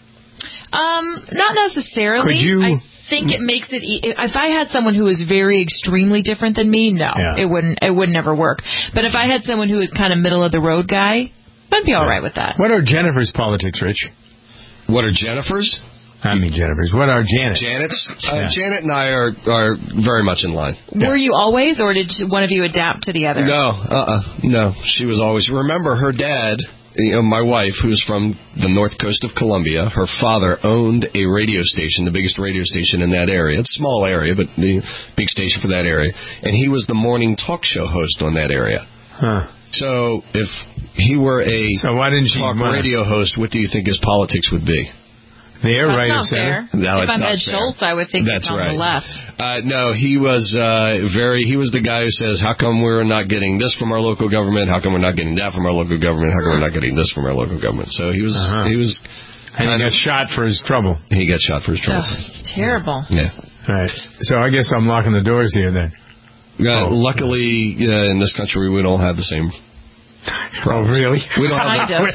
Speaker 3: Um, not necessarily.
Speaker 1: Could you-
Speaker 3: I think it makes it. E- if I had someone who was very extremely different than me, no,
Speaker 1: Yeah.
Speaker 3: it wouldn't. It would never work. But if I had someone who was kind of middle of the road guy, I'd be all right with that.
Speaker 1: What are Jennifer's politics, Rich?
Speaker 2: What are Jennifer's?
Speaker 1: I mean Jennifer's. What are Janet's?
Speaker 2: Janet's? Uh,
Speaker 1: Yeah.
Speaker 2: Janet and I are, are very much in line.
Speaker 3: Were you always, or did one of you adapt to the other?
Speaker 2: No, uh-uh. No, she was always... Remember, her dad, you know, my wife, who's from the north coast of Columbia, her father owned a radio station, the biggest radio station in that area. It's a small area, but the big station for that area. And he was the morning talk show host on that area.
Speaker 1: Huh.
Speaker 2: So if he were a
Speaker 1: so why didn't she
Speaker 2: talk
Speaker 1: wanna...
Speaker 2: radio host, what do you think his politics would be?
Speaker 1: There,
Speaker 3: That's
Speaker 1: right
Speaker 3: not
Speaker 1: of center.
Speaker 3: fair.
Speaker 2: No,
Speaker 3: if
Speaker 2: it's
Speaker 3: I'm
Speaker 2: not
Speaker 3: Ed
Speaker 2: fair.
Speaker 3: Schultz, I would think
Speaker 2: That's
Speaker 3: it's on
Speaker 2: right.
Speaker 3: the left.
Speaker 2: Uh, no, he was uh, very. He was the guy who says, "How come we're not getting this from our local government? How come we're not getting that from our local government? How come we're not getting this from our local government?" So he was.
Speaker 1: Uh-huh.
Speaker 2: He was.
Speaker 1: And he got shot for his trouble.
Speaker 2: He got shot for his trouble.
Speaker 3: Ugh, terrible.
Speaker 2: Yeah.
Speaker 1: All right. So I guess I'm locking the doors here then.
Speaker 2: Uh, oh. Luckily, uh, in this country, we don't have the same.
Speaker 1: Oh, really?
Speaker 2: We don't have the,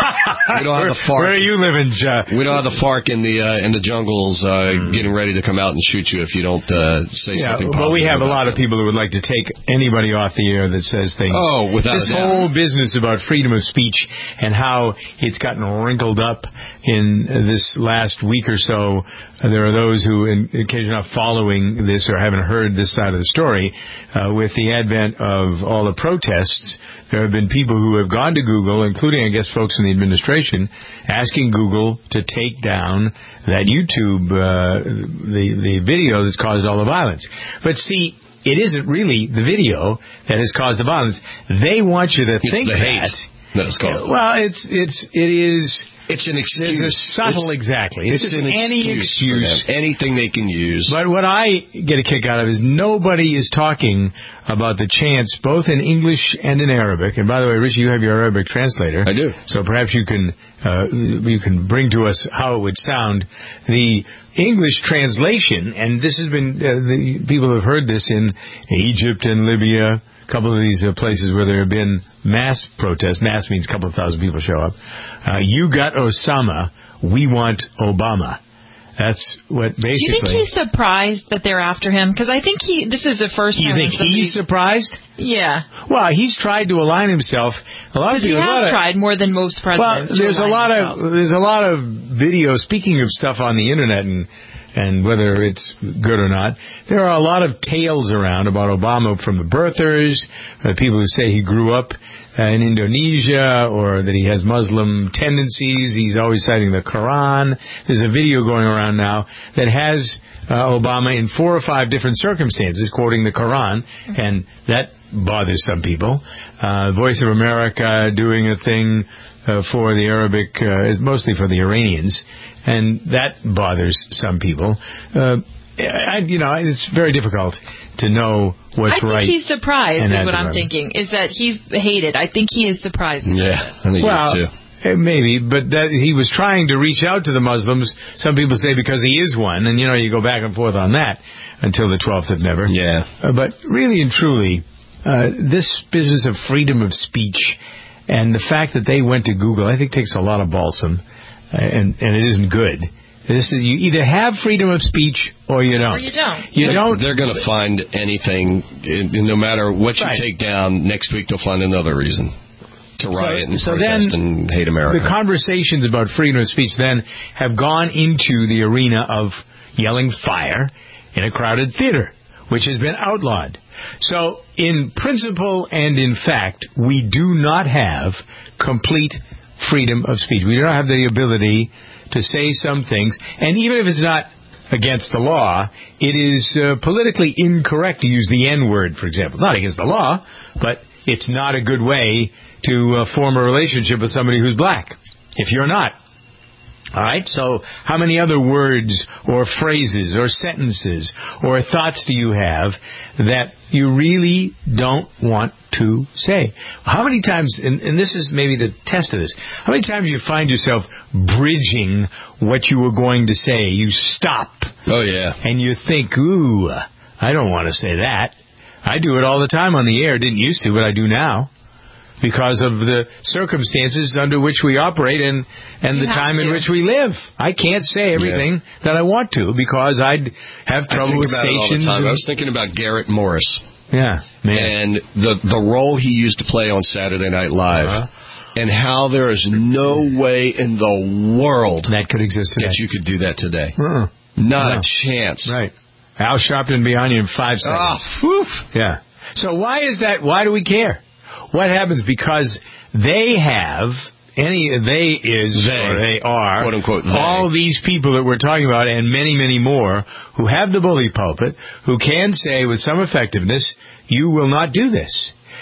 Speaker 2: we don't have the FARC.
Speaker 1: Where are you living, Jeff?
Speaker 2: We don't have the FARC in the uh, in the jungles uh, mm. getting ready to come out and shoot you if you don't uh, say
Speaker 1: yeah,
Speaker 2: something.
Speaker 1: But we have a lot
Speaker 2: them.
Speaker 1: of people who would like to take anybody off the air that says things.
Speaker 2: Oh, without
Speaker 1: this
Speaker 2: a doubt.
Speaker 1: whole business about freedom of speech and how it's gotten wrinkled up in this last week or so. There are those who, in, in case you're not following this or haven't heard this side of the story, uh, with the advent of all the protests, there have been people who have gone to Google, including, I guess, folks in the administration, asking Google to take down that YouTube, uh, the, the video that's caused all the violence. But see, it isn't really the video that has caused the violence. They want you to
Speaker 2: it's
Speaker 1: think
Speaker 2: the hate
Speaker 1: that.
Speaker 2: that has caused
Speaker 1: Well, it's, it's, it is...
Speaker 2: It's an excuse.
Speaker 1: There's a subtle,
Speaker 2: it's,
Speaker 1: exactly.
Speaker 2: It's,
Speaker 1: it's
Speaker 2: an
Speaker 1: any
Speaker 2: excuse.
Speaker 1: excuse.
Speaker 2: Anything they can use.
Speaker 1: But what I get a kick out of is nobody is talking about the chance, both in English and in Arabic. And by the way, Richie, you have your Arabic translator.
Speaker 2: I do.
Speaker 1: So perhaps you can uh, you can bring to us how it would sound. The English translation, and this has been, uh, the people have heard this in Egypt and Libya, a couple of these uh, places where there have been mass protests. Mass means a couple of thousand people show up. Uh, you got Osama, we want Obama. That's what basically...
Speaker 3: Do you think he's surprised that they're after him? Because I think he. This is the first
Speaker 1: you
Speaker 3: time...
Speaker 1: You think he's surprised?
Speaker 3: Yeah.
Speaker 1: Well, he's tried to align himself. A lot of
Speaker 3: people... He has
Speaker 1: of,
Speaker 3: tried more than most presidents.
Speaker 1: Well, there's a lot
Speaker 3: himself.
Speaker 1: of there's a lot of video, speaking of stuff on the Internet and... and whether it's good or not, there are a lot of tales around about Obama from the birthers, uh, people who say he grew up uh, in Indonesia or that he has Muslim tendencies. He's always citing the Quran. There's a video going around now that has uh, Obama in four or five different circumstances quoting the Quran, and that bothers some people. Uh, Voice of America doing a thing uh, for the Arabic, uh, mostly for the Iranians, and that bothers some people. Uh, I, you know, it's very difficult to know what's
Speaker 3: I think
Speaker 1: right.
Speaker 3: he's surprised, is what
Speaker 1: department.
Speaker 3: I'm thinking, is that he's hated. I think he is surprised.
Speaker 2: Yeah, I think
Speaker 1: well,
Speaker 2: he is too.
Speaker 1: Maybe, but that he was trying to reach out to the Muslims. Some people say because he is one, and, you know, you go back and forth on that until the twelfth of never.
Speaker 2: Yeah.
Speaker 1: Uh, but really and truly, uh, this business of freedom of speech and the fact that they went to Google, I think takes a lot of balsam, uh, and, and it isn't good. This is, you either have freedom of speech or you don't.
Speaker 3: Or you don't.
Speaker 1: You
Speaker 2: they're,
Speaker 1: don't.
Speaker 2: They're going to find anything, no matter what you
Speaker 1: right.
Speaker 2: take down, next week they'll find another reason to riot so, and
Speaker 1: so
Speaker 2: protest
Speaker 1: then
Speaker 2: and hate America.
Speaker 1: The conversations about freedom of speech then have gone into the arena of yelling fire in a crowded theater, which has been outlawed. So in principle and in fact, we do not have complete freedom of speech. We do not have the ability to say some things, and even if it's not against the law, it is uh, politically incorrect to use the N-word, for example. Not against the law, but it's not a good way to uh, form a relationship with somebody who's black, if you're not. All right, so how many other words or phrases or sentences or thoughts do you have that you really don't want to say? How many times, and, and this is maybe the test of this, how many times do you find yourself bridging what you were going to say? You stop.
Speaker 2: Oh, yeah.
Speaker 1: And you think, ooh, I don't want to say that. I do it all the time on the air. Didn't used to, but I do now. Because of the circumstances under which we operate and, and the time
Speaker 3: to.
Speaker 1: in which we live. I can't say everything yeah. that I want to because I'd have trouble with stations.
Speaker 2: I was thinking about Garrett Morris.
Speaker 1: Yeah, man.
Speaker 2: And the, the role he used to play on Saturday Night Live. Uh-huh. And how there is no way in the world
Speaker 1: that could exist today.
Speaker 2: That you could do that today.
Speaker 1: Uh-uh.
Speaker 2: Not
Speaker 1: no.
Speaker 2: a chance.
Speaker 1: Right. Al Sharpton be on you in five seconds.
Speaker 2: Oh,
Speaker 1: yeah. So why is that? Why do we care? What happens? Because they have, any they is,
Speaker 2: they,
Speaker 1: or they are,
Speaker 2: quote unquote,
Speaker 1: all
Speaker 2: they.
Speaker 1: these people that we're talking about and many, many more who have the bully pulpit, who can say with some effectiveness, you will not do this.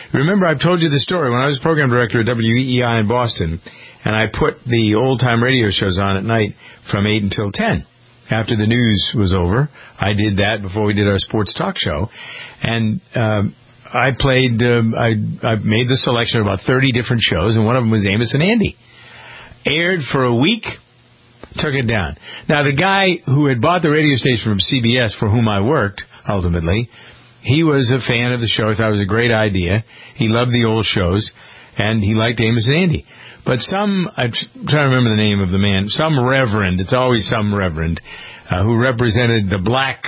Speaker 1: remember I've told you the story when I was program director at W E E I in Boston, and I put the old-time radio shows on at night from eight until ten. After the news was over, I did that before we did our sports talk show, and um, I played, um, I, I made the selection of about thirty different shows, and one of them was Amos and Andy. Aired for a week, took it down. Now, the guy who had bought the radio station from C B S, for whom I worked, ultimately, he was a fan of the show, thought it was a great idea. He loved the old shows, and he liked Amos and Andy. But some, I'm trying to remember the name of the man, some reverend, it's always some reverend, uh, who represented the black,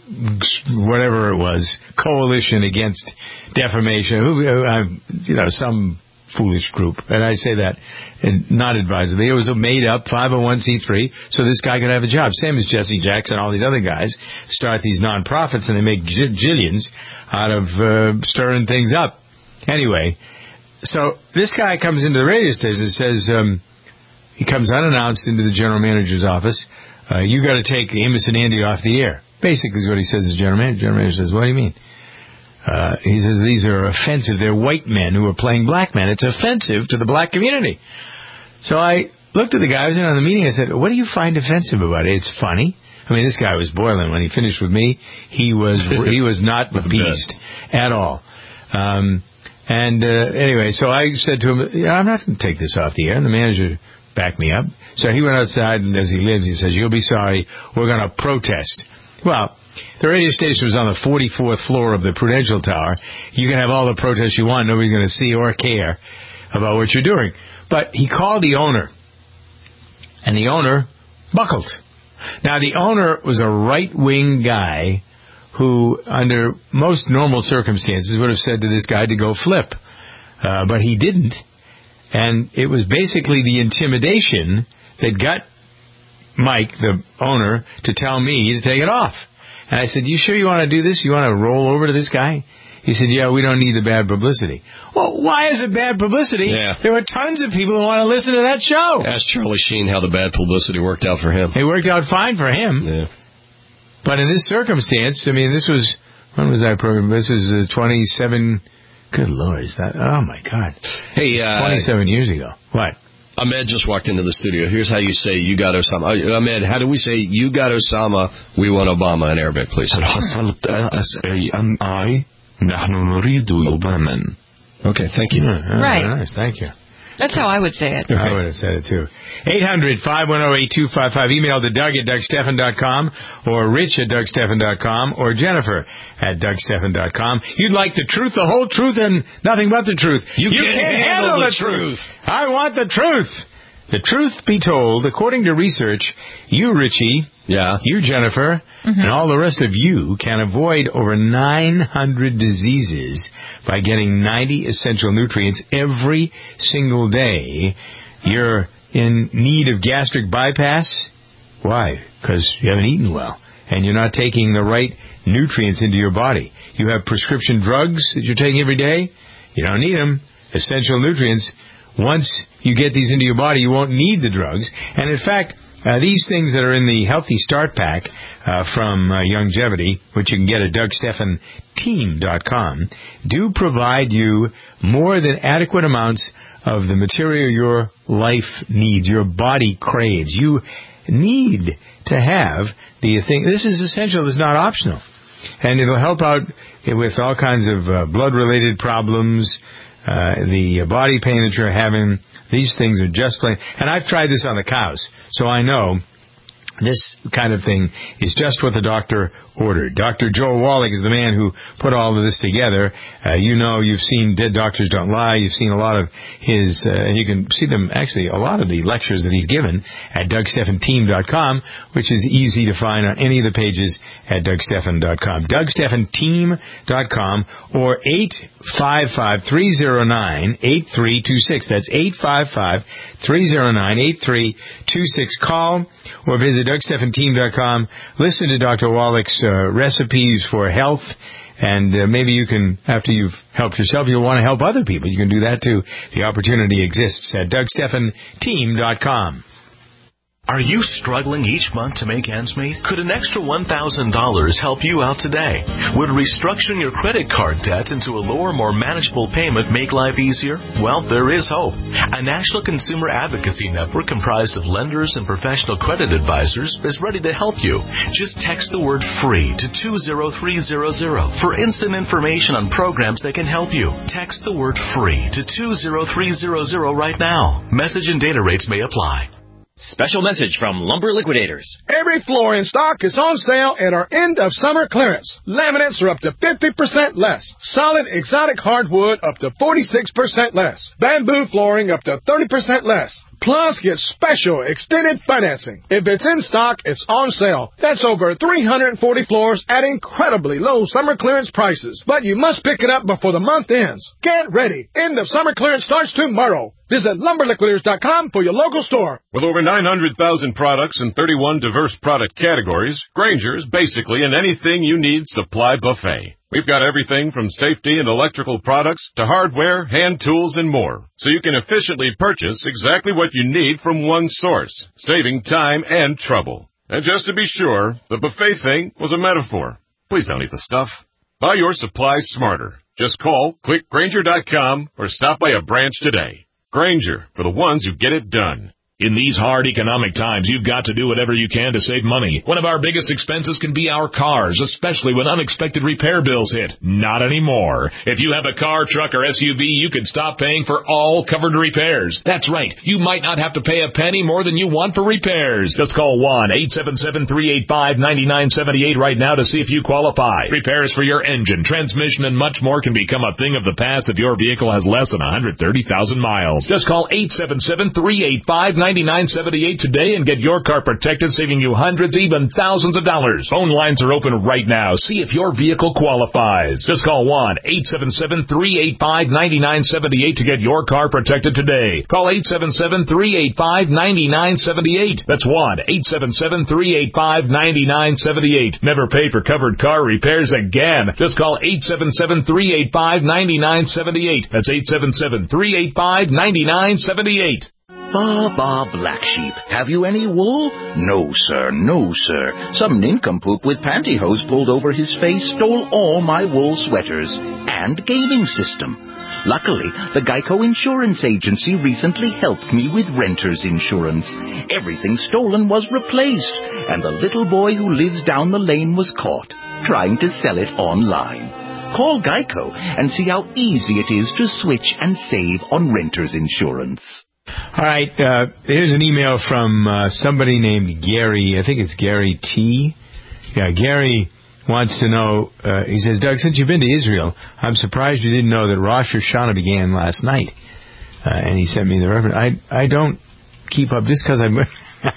Speaker 1: whatever it was, coalition against defamation, who, uh, you know, some foolish group. And I say that and not advisedly. It was a made-up five oh one c three, so this guy could have a job. Same as Jesse Jackson and all these other guys start these non-profits, and they make j- jillions out of uh, stirring things up. Anyway, so this guy comes into the radio station and says, um, he comes unannounced into the general manager's office, uh, you got to take Amos and Andy off the air. Basically is what he says to the general manager. The general manager says, what do you mean? Uh, he says, these are offensive. They're white men who are playing black men. It's offensive to the black community. So I looked at the guy. I was in on the meeting. I said, what do you find offensive about it? It's funny. I mean, this guy was boiling. When he finished with me, he was he was not appeased at all. Um, and uh, anyway, so I said to him, yeah, I'm not going to take this off the air. And the manager backed me up. So he went outside, and as he lives, he says, you'll be sorry. We're going to protest. Well, the radio station was on the forty-fourth floor of the Prudential Tower. You can have all the protests you want. Nobody's going to see or care about what you're doing. But he called the owner, and the owner buckled. Now, the owner was a right-wing guy who, under most normal circumstances, would have said to this guy to go flip. Uh, but he didn't. And it was basically the intimidation that got Mike, the owner, to tell me to take it off. And I said, you sure you want to do this? You want to roll over to this guy? He said, yeah, we don't need the bad publicity. Well, why is it bad publicity?
Speaker 2: Yeah.
Speaker 1: There were tons of people who want to listen to that show.
Speaker 2: Ask Charlie Sheen how the bad publicity worked out for him.
Speaker 1: It worked out fine for him.
Speaker 2: Yeah.
Speaker 1: But in this circumstance, I mean, this was, when was that program? This is uh, twenty-seven, good Lord, is that, oh my God.
Speaker 2: Hey, uh,
Speaker 1: twenty-seven years ago. What?
Speaker 2: Ahmed just walked into the studio. Here's how you say, you got Osama. Uh, Ahmed, how do we say, you got Osama, we want Obama in Arabic, please? Okay, thank you.
Speaker 1: Yeah,
Speaker 3: right.
Speaker 1: Nice, thank you.
Speaker 3: That's how I would say it.
Speaker 1: Okay. I would have said it too. eight hundred, five one zero, eight two five five. Email to Doug at Doug Stephan dot com or Rich at Doug Stephan dot com or Jennifer at Doug Stephan dot com. You'd like the truth, the whole truth, and nothing but the truth.
Speaker 2: You,
Speaker 1: you
Speaker 2: can't,
Speaker 1: can't
Speaker 2: handle,
Speaker 1: handle
Speaker 2: the
Speaker 1: the
Speaker 2: truth.
Speaker 1: truth. I want the truth. The truth be told, according to research, you, Richie,
Speaker 2: yeah,
Speaker 1: you, Jennifer, mm-hmm. and all the rest of you can avoid over nine hundred diseases by getting ninety essential nutrients every single day. You're in need of gastric bypass? Why? Because you haven't eaten well, and you're not taking the right nutrients into your body. You have prescription drugs that you're taking every day? You don't need them. Essential nutrients. Once you get these into your body, you won't need the drugs. And in fact, uh, these things that are in the Healthy Start Pack uh, from uh, Youngevity, which you can get at Doug Stephan Team dot com, do provide you more than adequate amounts of the material your life needs, your body craves. You need to have the thing. This is essential. It's not optional. And it'll help out with all kinds of uh, blood-related problems, Uh, the body pain that you're having. These things are just plain. And I've tried this on the cows, so I know this kind of thing is just what the doctor ordered. Doctor Joel Wallach is the man who put all of this together. Uh, you know, you've seen Dead Doctors Don't Lie. You've seen a lot of his, uh, and you can see them, actually, a lot of the lectures that he's given at Doug Stephan Team dot com, which is easy to find on any of the pages at Doug Stephan dot com. Doug Stephan Team dot com or eight five five, three oh nine, eight three two six. That's eight five five, three oh nine, eight three two six. Call or visit Doug Stephan Team dot com. Listen to Doctor Wallach's uh, recipes for health, and uh, maybe you can, after you've helped yourself, you'll want to help other people. You can do that too. The opportunity exists at Doug Stephan Team dot com.
Speaker 21: Are you struggling each month to make ends meet? Could an extra one thousand dollars help you out today? Would restructuring your credit card debt into a lower, more manageable payment make life easier? Well, there is hope. A national consumer advocacy network comprised of lenders and professional credit advisors is ready to help you. Just text the word FREE to two zero three zero zero for instant information on programs that can help you. Text the word FREE to two zero three zero zero right now. Message and data rates may apply.
Speaker 22: Special message from Lumber Liquidators.
Speaker 23: Every floor in stock is on sale at our end of summer clearance. Laminates are up to fifty percent less. Solid exotic hardwood up to forty-six percent less. Bamboo flooring up to thirty percent less. Plus, get special extended financing. If it's in stock, it's on sale. That's over three hundred forty floors at incredibly low summer clearance prices. But you must pick it up before the month ends. Get ready. End of summer clearance starts tomorrow. Visit lumber liquidators dot com for your local store.
Speaker 16: With over nine hundred thousand products and thirty-one diverse product categories, Grainger's basically an anything you need supply buffet. We've got everything from safety and electrical products to hardware, hand tools, and more, so you can efficiently purchase exactly what you need from one source, saving time and trouble. And just to be sure, the buffet thing was a metaphor. Please don't eat the stuff. Buy your supplies smarter. Just call, click Grainger dot com, or stop by a branch today. Grainger, for the ones who get it done.
Speaker 24: In these hard economic times, you've got to do whatever you can to save money. One of our biggest expenses can be our cars, especially when unexpected repair bills hit. Not anymore. If you have a car, truck, or S U V, you can stop paying for all covered repairs. That's right. You might not have to pay a penny more than you want for repairs. Just call one eight seven seven, three eight five, nine nine seven eight right now to see if you qualify. Repairs for your engine, transmission, and much more can become a thing of the past if your vehicle has less than one hundred thirty thousand miles. Just call eight seven seven, three eight five, nine nine seven eight today and get your car protected, saving you hundreds, even thousands of dollars. Phone lines are open right now. See if your vehicle qualifies. Just call one eight seven seven, three eight five, nine nine seven eight to get your car protected today. Call eight seven seven, three eight five, nine nine seven eight. That's one eight seven seven, three eight five, nine nine seven eight. Never pay for covered car repairs again. Just call eight seven seven, three eight five, nine nine seven eight. That's eight seven seven, three eight five, nine nine seven eight.
Speaker 25: Bah, bah, black sheep. Have you any wool? No, sir, no, sir. Some nincompoop with pantyhose pulled over his face stole all my wool sweaters and gaming system. Luckily, the Geico Insurance Agency recently helped me with renter's insurance. Everything stolen was replaced, and the little boy who lives down the lane was caught trying to sell it online. Call Geico and see how easy it is to switch and save on renter's insurance.
Speaker 1: All right, uh, here's an email from uh, somebody named Gary. I think it's Gary T. Yeah, Gary wants to know, uh, he says, Doug, since you've been to Israel, I'm surprised you didn't know that Rosh Hashanah began last night. Uh, and he sent me the reference. I I don't keep up just because I'm...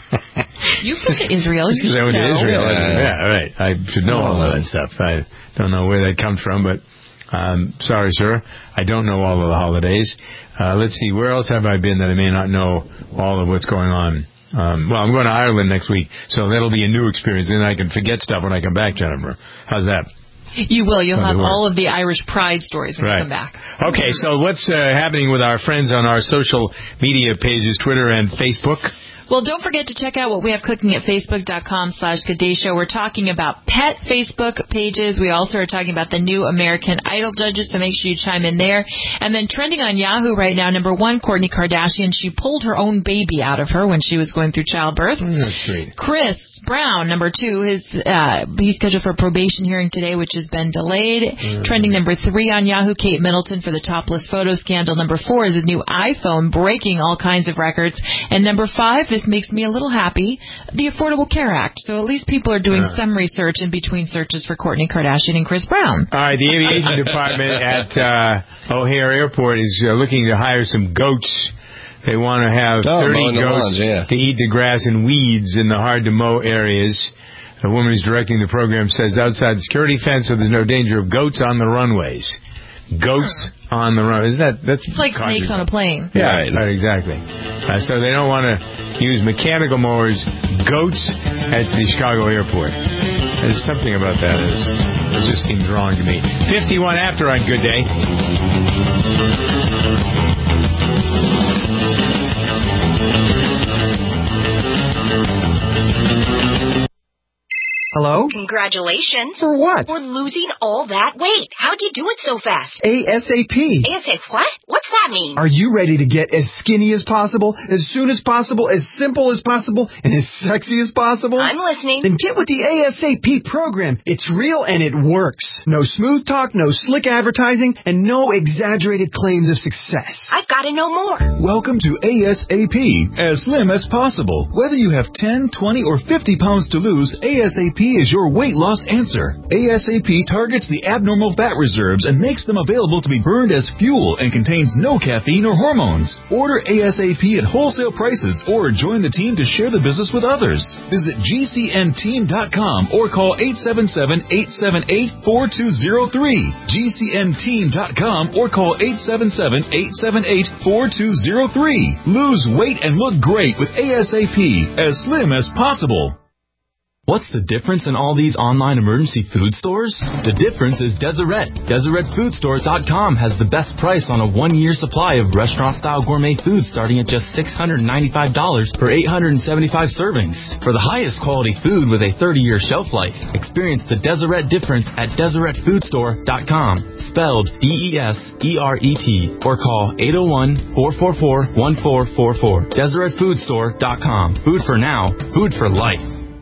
Speaker 3: You've been to Israel.
Speaker 1: Just because I went
Speaker 3: know.
Speaker 1: to Israel.
Speaker 3: Yeah.
Speaker 1: yeah, right. I should know all of that stuff. I don't know where that comes from, but... Um, sorry, sir. I don't know all of the holidays. Uh, let's see. Where else have I been that I may not know all of what's going on? Um, well, I'm going to Ireland next week, so that'll be a new experience, and I can forget stuff when I come back, Jennifer. How's that?
Speaker 3: You will. You'll have all of the Irish pride stories when
Speaker 1: right.
Speaker 3: you come back.
Speaker 1: Okay, so what's uh, happening with our friends on our social media pages, Twitter and Facebook?
Speaker 3: Well, don't forget to check out what we have cooking at facebook.com slash Good Day Show. We're talking about pet Facebook pages. We also are talking about the new American Idol judges, so make sure you chime in there. And then trending on Yahoo right now, number one, Kourtney Kardashian. She pulled her own baby out of her when she was going through childbirth.
Speaker 1: Mm, that's sweet.
Speaker 3: Chris Brown, number two, his uh, he's scheduled for a probation hearing today, which has been delayed. Mm. Trending number three on Yahoo, Kate Middleton for the topless photo scandal. Number four is a new iPhone breaking all kinds of records. And number five, this makes me a little happy, the Affordable Care Act. So at least people are doing uh. some research in between searches for Kourtney Kardashian and Chris Brown.
Speaker 1: All right, the aviation department at uh, O'Hare Airport is uh, looking to hire some goats. They want to have
Speaker 2: oh,
Speaker 1: thirty
Speaker 2: lawns,
Speaker 1: goats
Speaker 2: yeah.
Speaker 1: to eat the grass and weeds in the hard-to-mow areas. The woman who's directing the program says outside the security fence, so there's no danger of goats on the runways. Goats on the runways. That, that's
Speaker 3: it's like snakes on a plane.
Speaker 1: Yeah, right, right exactly. Uh, so they don't want to use mechanical mowers, goats at the Chicago airport. There's something about that. It's, it just seems wrong to me. fifty-one after on Good Day.
Speaker 4: Hello?
Speaker 5: Congratulations.
Speaker 4: For what?
Speaker 5: For losing all that weight. How'd you do it so fast?
Speaker 4: ASAP.
Speaker 5: ASAP what? What's that mean?
Speaker 4: Are you ready to get as skinny as possible, as soon as possible, as simple as possible, and as sexy as possible?
Speaker 5: I'm listening.
Speaker 4: Then get with the ASAP program. It's real and it works. No smooth talk, no slick advertising, and no exaggerated claims of success.
Speaker 5: I've got to know more.
Speaker 19: Welcome to ASAP, as slim as possible. Whether you have ten, twenty, or fifty pounds to lose, ASAP is your weight loss answer. ASAP targets the abnormal fat reserves and makes them available to be burned as fuel and contains no caffeine or hormones. Order ASAP at wholesale prices or join the team to share the business with others. Visit G C N team dot com or call eight seven seven, eight seven eight, four two zero three. G C N team dot com or call eight seven seven, eight seven eight, four two zero three. Lose weight and look great with ASAP, as slim as possible.
Speaker 7: What's the difference in all these online emergency food stores? The difference is Deseret. Deseret Food Store dot com has the best price on a one-year supply of restaurant-style gourmet food starting at just six hundred ninety-five dollars for eight hundred seventy-five servings. For the highest quality food with a thirty-year shelf life, experience the Deseret difference at Deseret Food Store dot com, spelled D E S E R E T, or call eight oh one, four four four, one four four four. Deseret Food Store dot com. Food for now, food for life.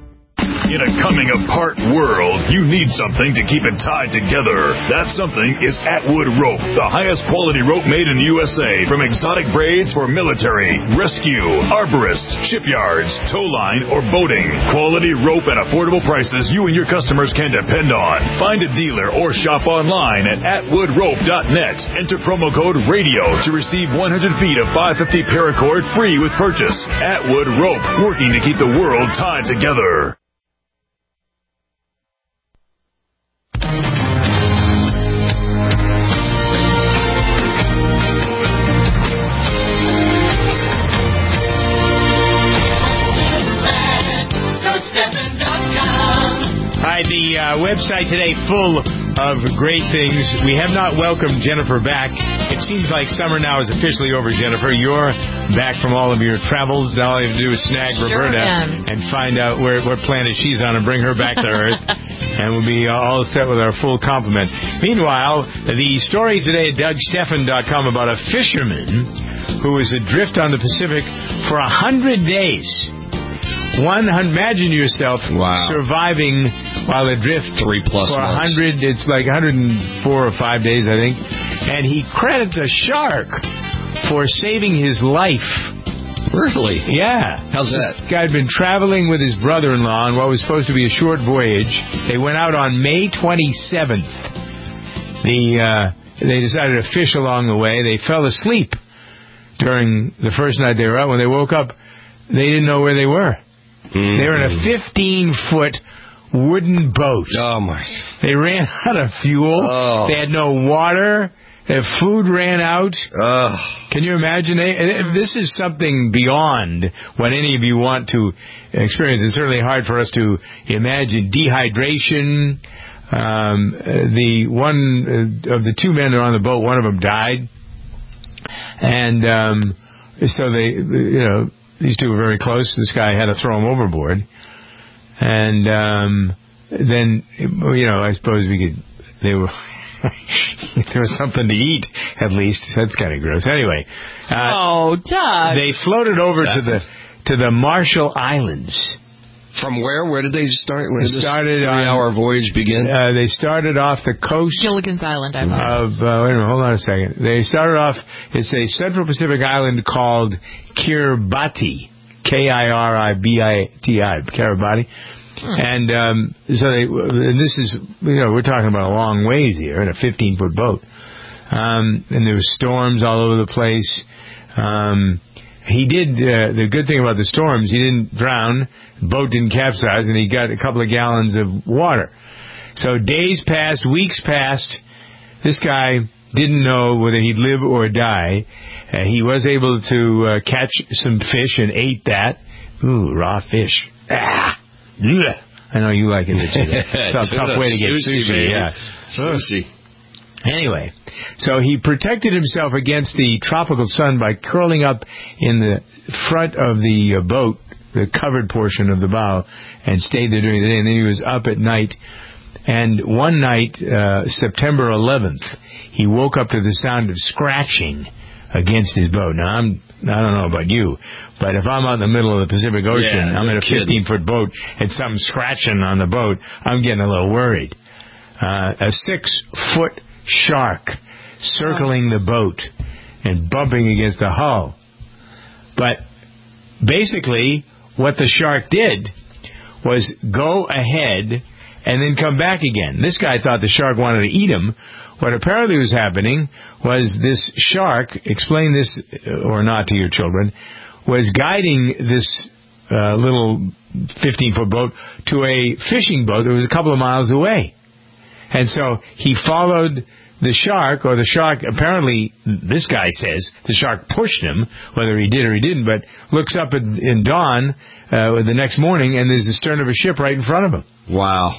Speaker 24: In a coming-apart world, you need something to keep it tied together. That something is Atwood Rope, the highest quality rope made in the U S A, from exotic braids for military, rescue, arborists, shipyards, tow line, or boating. Quality rope at affordable prices you and your customers can depend on. Find a dealer or shop online at atwood rope dot net. Enter promo code RADIO to receive one hundred feet of five fifty paracord free with purchase. Atwood Rope, working to keep the world tied together.
Speaker 1: Hi, the uh, website today full of great things. We have not welcomed Jennifer back. It seems like summer now is officially over, Jennifer. You're back from all of your travels. All you have to do is snag
Speaker 3: Sure
Speaker 1: Roberta
Speaker 3: am.
Speaker 1: and find out where what planet she's on and bring her back to Earth. And we'll be all set with our full complement. Meanwhile, the story today at Doug Stephan dot com about a fisherman who was adrift on the Pacific for a hundred days. One, imagine yourself
Speaker 2: wow.
Speaker 1: surviving while adrift
Speaker 2: Three plus
Speaker 1: for a
Speaker 2: months.
Speaker 1: hundred. It's like one hundred four or five days, I think. And he credits a shark for saving his life.
Speaker 2: Really?
Speaker 1: Yeah.
Speaker 2: How's
Speaker 1: this
Speaker 2: that?
Speaker 1: This guy had been traveling with his brother-in-law on what was supposed to be a short voyage. They went out on May twenty-seventh. The uh, they decided to fish along the way. They fell asleep during the first night they were out. When they woke up, they didn't know where they were. Mm-hmm. They were in a fifteen-foot wooden boat.
Speaker 2: Oh, my.
Speaker 1: They ran out of fuel. Oh. They had no water. Their food ran out.
Speaker 2: Oh.
Speaker 1: Can you imagine? This is something beyond what any of you want to experience. It's certainly hard for us to imagine dehydration. Um, the one of the two men that were on the boat, one of them died. And um, so they, you know, these two were very close. This guy had to throw him overboard. And um, then, you know, I suppose we could, they were, there was something to eat, at least. That's kind of gross. Anyway. Uh,
Speaker 3: oh, Doug.
Speaker 1: They floated over to the to the Marshall Islands.
Speaker 2: From where? Where did they start? Where
Speaker 1: They
Speaker 2: did this
Speaker 1: started
Speaker 2: three-hour
Speaker 1: on,
Speaker 2: voyage begin?
Speaker 1: Uh, they started off the coast
Speaker 3: Gilligan's Island, I believe.
Speaker 1: of. Uh, wait a minute, hold on a second. They started off. It's a Central Pacific island called Kiribati, K I R I B I T I, Kiribati. Hmm. And um, so they. And this is, you know, we're talking about a long ways here in a fifteen-foot boat. Um, and there were storms all over the place. Um, he did. Uh, the good thing about the storms, he didn't drown. The boat didn't capsize, and he got a couple of gallons of water. So days passed, weeks passed. This guy didn't know whether he'd live or die. Uh, he was able to uh, catch some fish and ate that. Ooh, raw fish. Ah, bleh. I know you like it. It's a tough way to get sushi. sushi yeah,
Speaker 2: sushi.
Speaker 1: Anyway, so he protected himself against the tropical sun by curling up in the front of the uh, boat, the covered portion of the bow and stayed there during the day. And then he was up at night. And one night, uh, September eleventh, he woke up to the sound of scratching against his boat. Now, I'm, I don't know about you, but if I'm out in the middle of the Pacific Ocean,
Speaker 2: yeah,
Speaker 1: I'm in a fifteen-foot boat, and something scratching on the boat, I'm getting a little worried. Uh, a six-foot shark circling the boat and bumping against the hull. But basically, what the shark did was go ahead and then come back again. This guy thought the shark wanted to eat him. What apparently was happening was this shark, explain this or not to your children, was guiding this uh, little fifteen-foot boat to a fishing boat that was a couple of miles away. And so he followed the shark, or the shark, apparently, this guy says, the shark pushed him, whether he did or he didn't, but looks up in, in dawn uh, the next morning, and there's the stern of a ship right in front of him.
Speaker 2: Wow.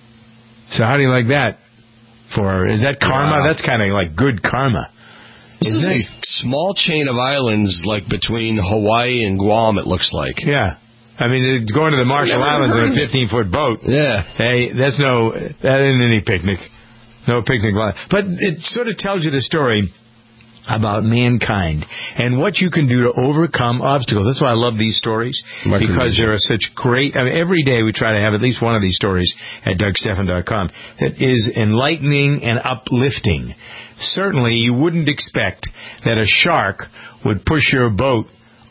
Speaker 1: So how do you like that? For is that karma?
Speaker 2: Wow.
Speaker 1: That's kind of like good karma.
Speaker 2: This is a small chain of islands, like between Hawaii and Guam, it looks like.
Speaker 1: Yeah. I mean, going to the Marshall Islands in a fifteen-foot boat.
Speaker 2: Yeah.
Speaker 1: Hey, that's no, that isn't any picnic. No picnic line. But it sort of tells you the story about mankind and what you can do to overcome obstacles. That's why I love these stories, because there are such great, I mean, every day we try to have at least one of these stories at Doug Stephan dot com that is enlightening and uplifting. Certainly, you wouldn't expect that a shark would push your boat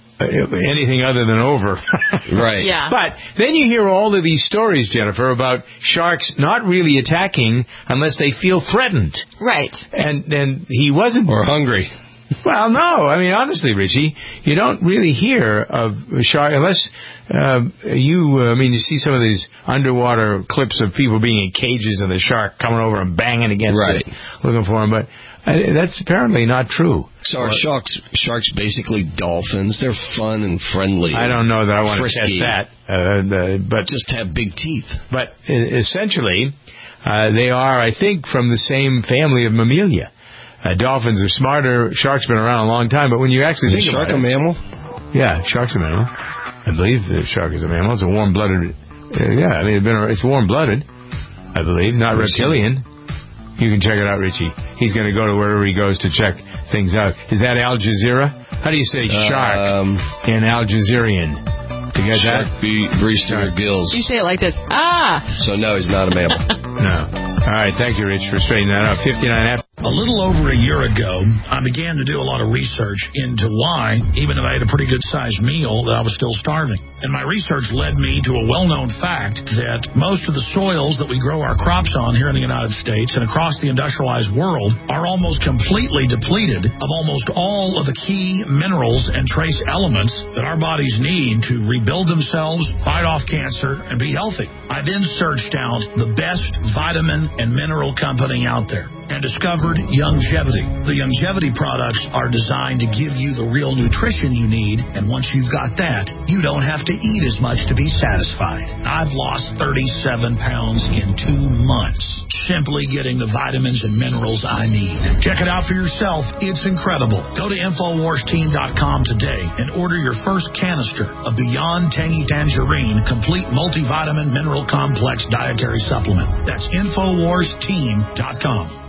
Speaker 1: anything other than over.
Speaker 2: Right.
Speaker 3: Yeah.
Speaker 1: But then you hear all of these stories, Jennifer, about sharks not really attacking unless they feel threatened.
Speaker 3: Right.
Speaker 1: And and he wasn't...
Speaker 2: Or hungry.
Speaker 1: Well, no. I mean, honestly, Richie, you don't really hear of a shark unless uh, you, uh, I mean, you see some of these underwater clips of people being in cages and the shark coming over and banging against
Speaker 2: right.
Speaker 1: it, looking for them. But uh, that's apparently not true.
Speaker 2: So are sharks sharks basically dolphins? They're fun and friendly.
Speaker 1: I don't know that I want
Speaker 2: frisky,
Speaker 1: to test that. Uh, but
Speaker 2: just have big teeth.
Speaker 1: But essentially, uh, they are, I think, from the same family of Mammalia. Uh, dolphins are smarter. Sharks been around a long time, but when you actually
Speaker 2: is
Speaker 1: think
Speaker 2: a shark
Speaker 1: about
Speaker 2: a
Speaker 1: it,
Speaker 2: mammal?
Speaker 1: Yeah, shark's a mammal. I believe the shark is a mammal. It's a warm-blooded. Uh, yeah, I mean, it's, been, it's warm-blooded. I believe, not reptilian. You can check it out, Richie. He's going to go to wherever he goes to check things out. Is that Al Jazeera? How do you say shark
Speaker 2: um,
Speaker 1: in Al Jazeerian? You got
Speaker 2: shark
Speaker 1: that?
Speaker 2: Be breached through gills.
Speaker 3: You say it like this. Ah!
Speaker 2: So no, he's not a mammal.
Speaker 1: No. All right, thank you, Rich, for straightening that out. fifty-nine after.
Speaker 6: A little over a year ago, I began to do a lot of research into why, even if I had a pretty good-sized meal, that I was still starving. And my research led me to a well-known fact that most of the soils that we grow our crops on here in the United States and across the industrialized world are almost completely depleted of almost all of the key minerals and trace elements that our bodies need to rebuild themselves, fight off cancer, and be healthy. I then searched out the best vitamin and mineral company out there and discovered Youngevity. The Youngevity products are designed to give you the real nutrition you need, and once you've got that, you don't have to eat as much to be satisfied. I've lost thirty-seven pounds in two months, simply getting the vitamins and minerals I need. Check it out for yourself. It's incredible. Go to Infowars Team dot com today and order your first canister of Beyond Tangy Tangerine Complete Multivitamin Mineral Complex Dietary Supplement. That's Infowars Team dot com.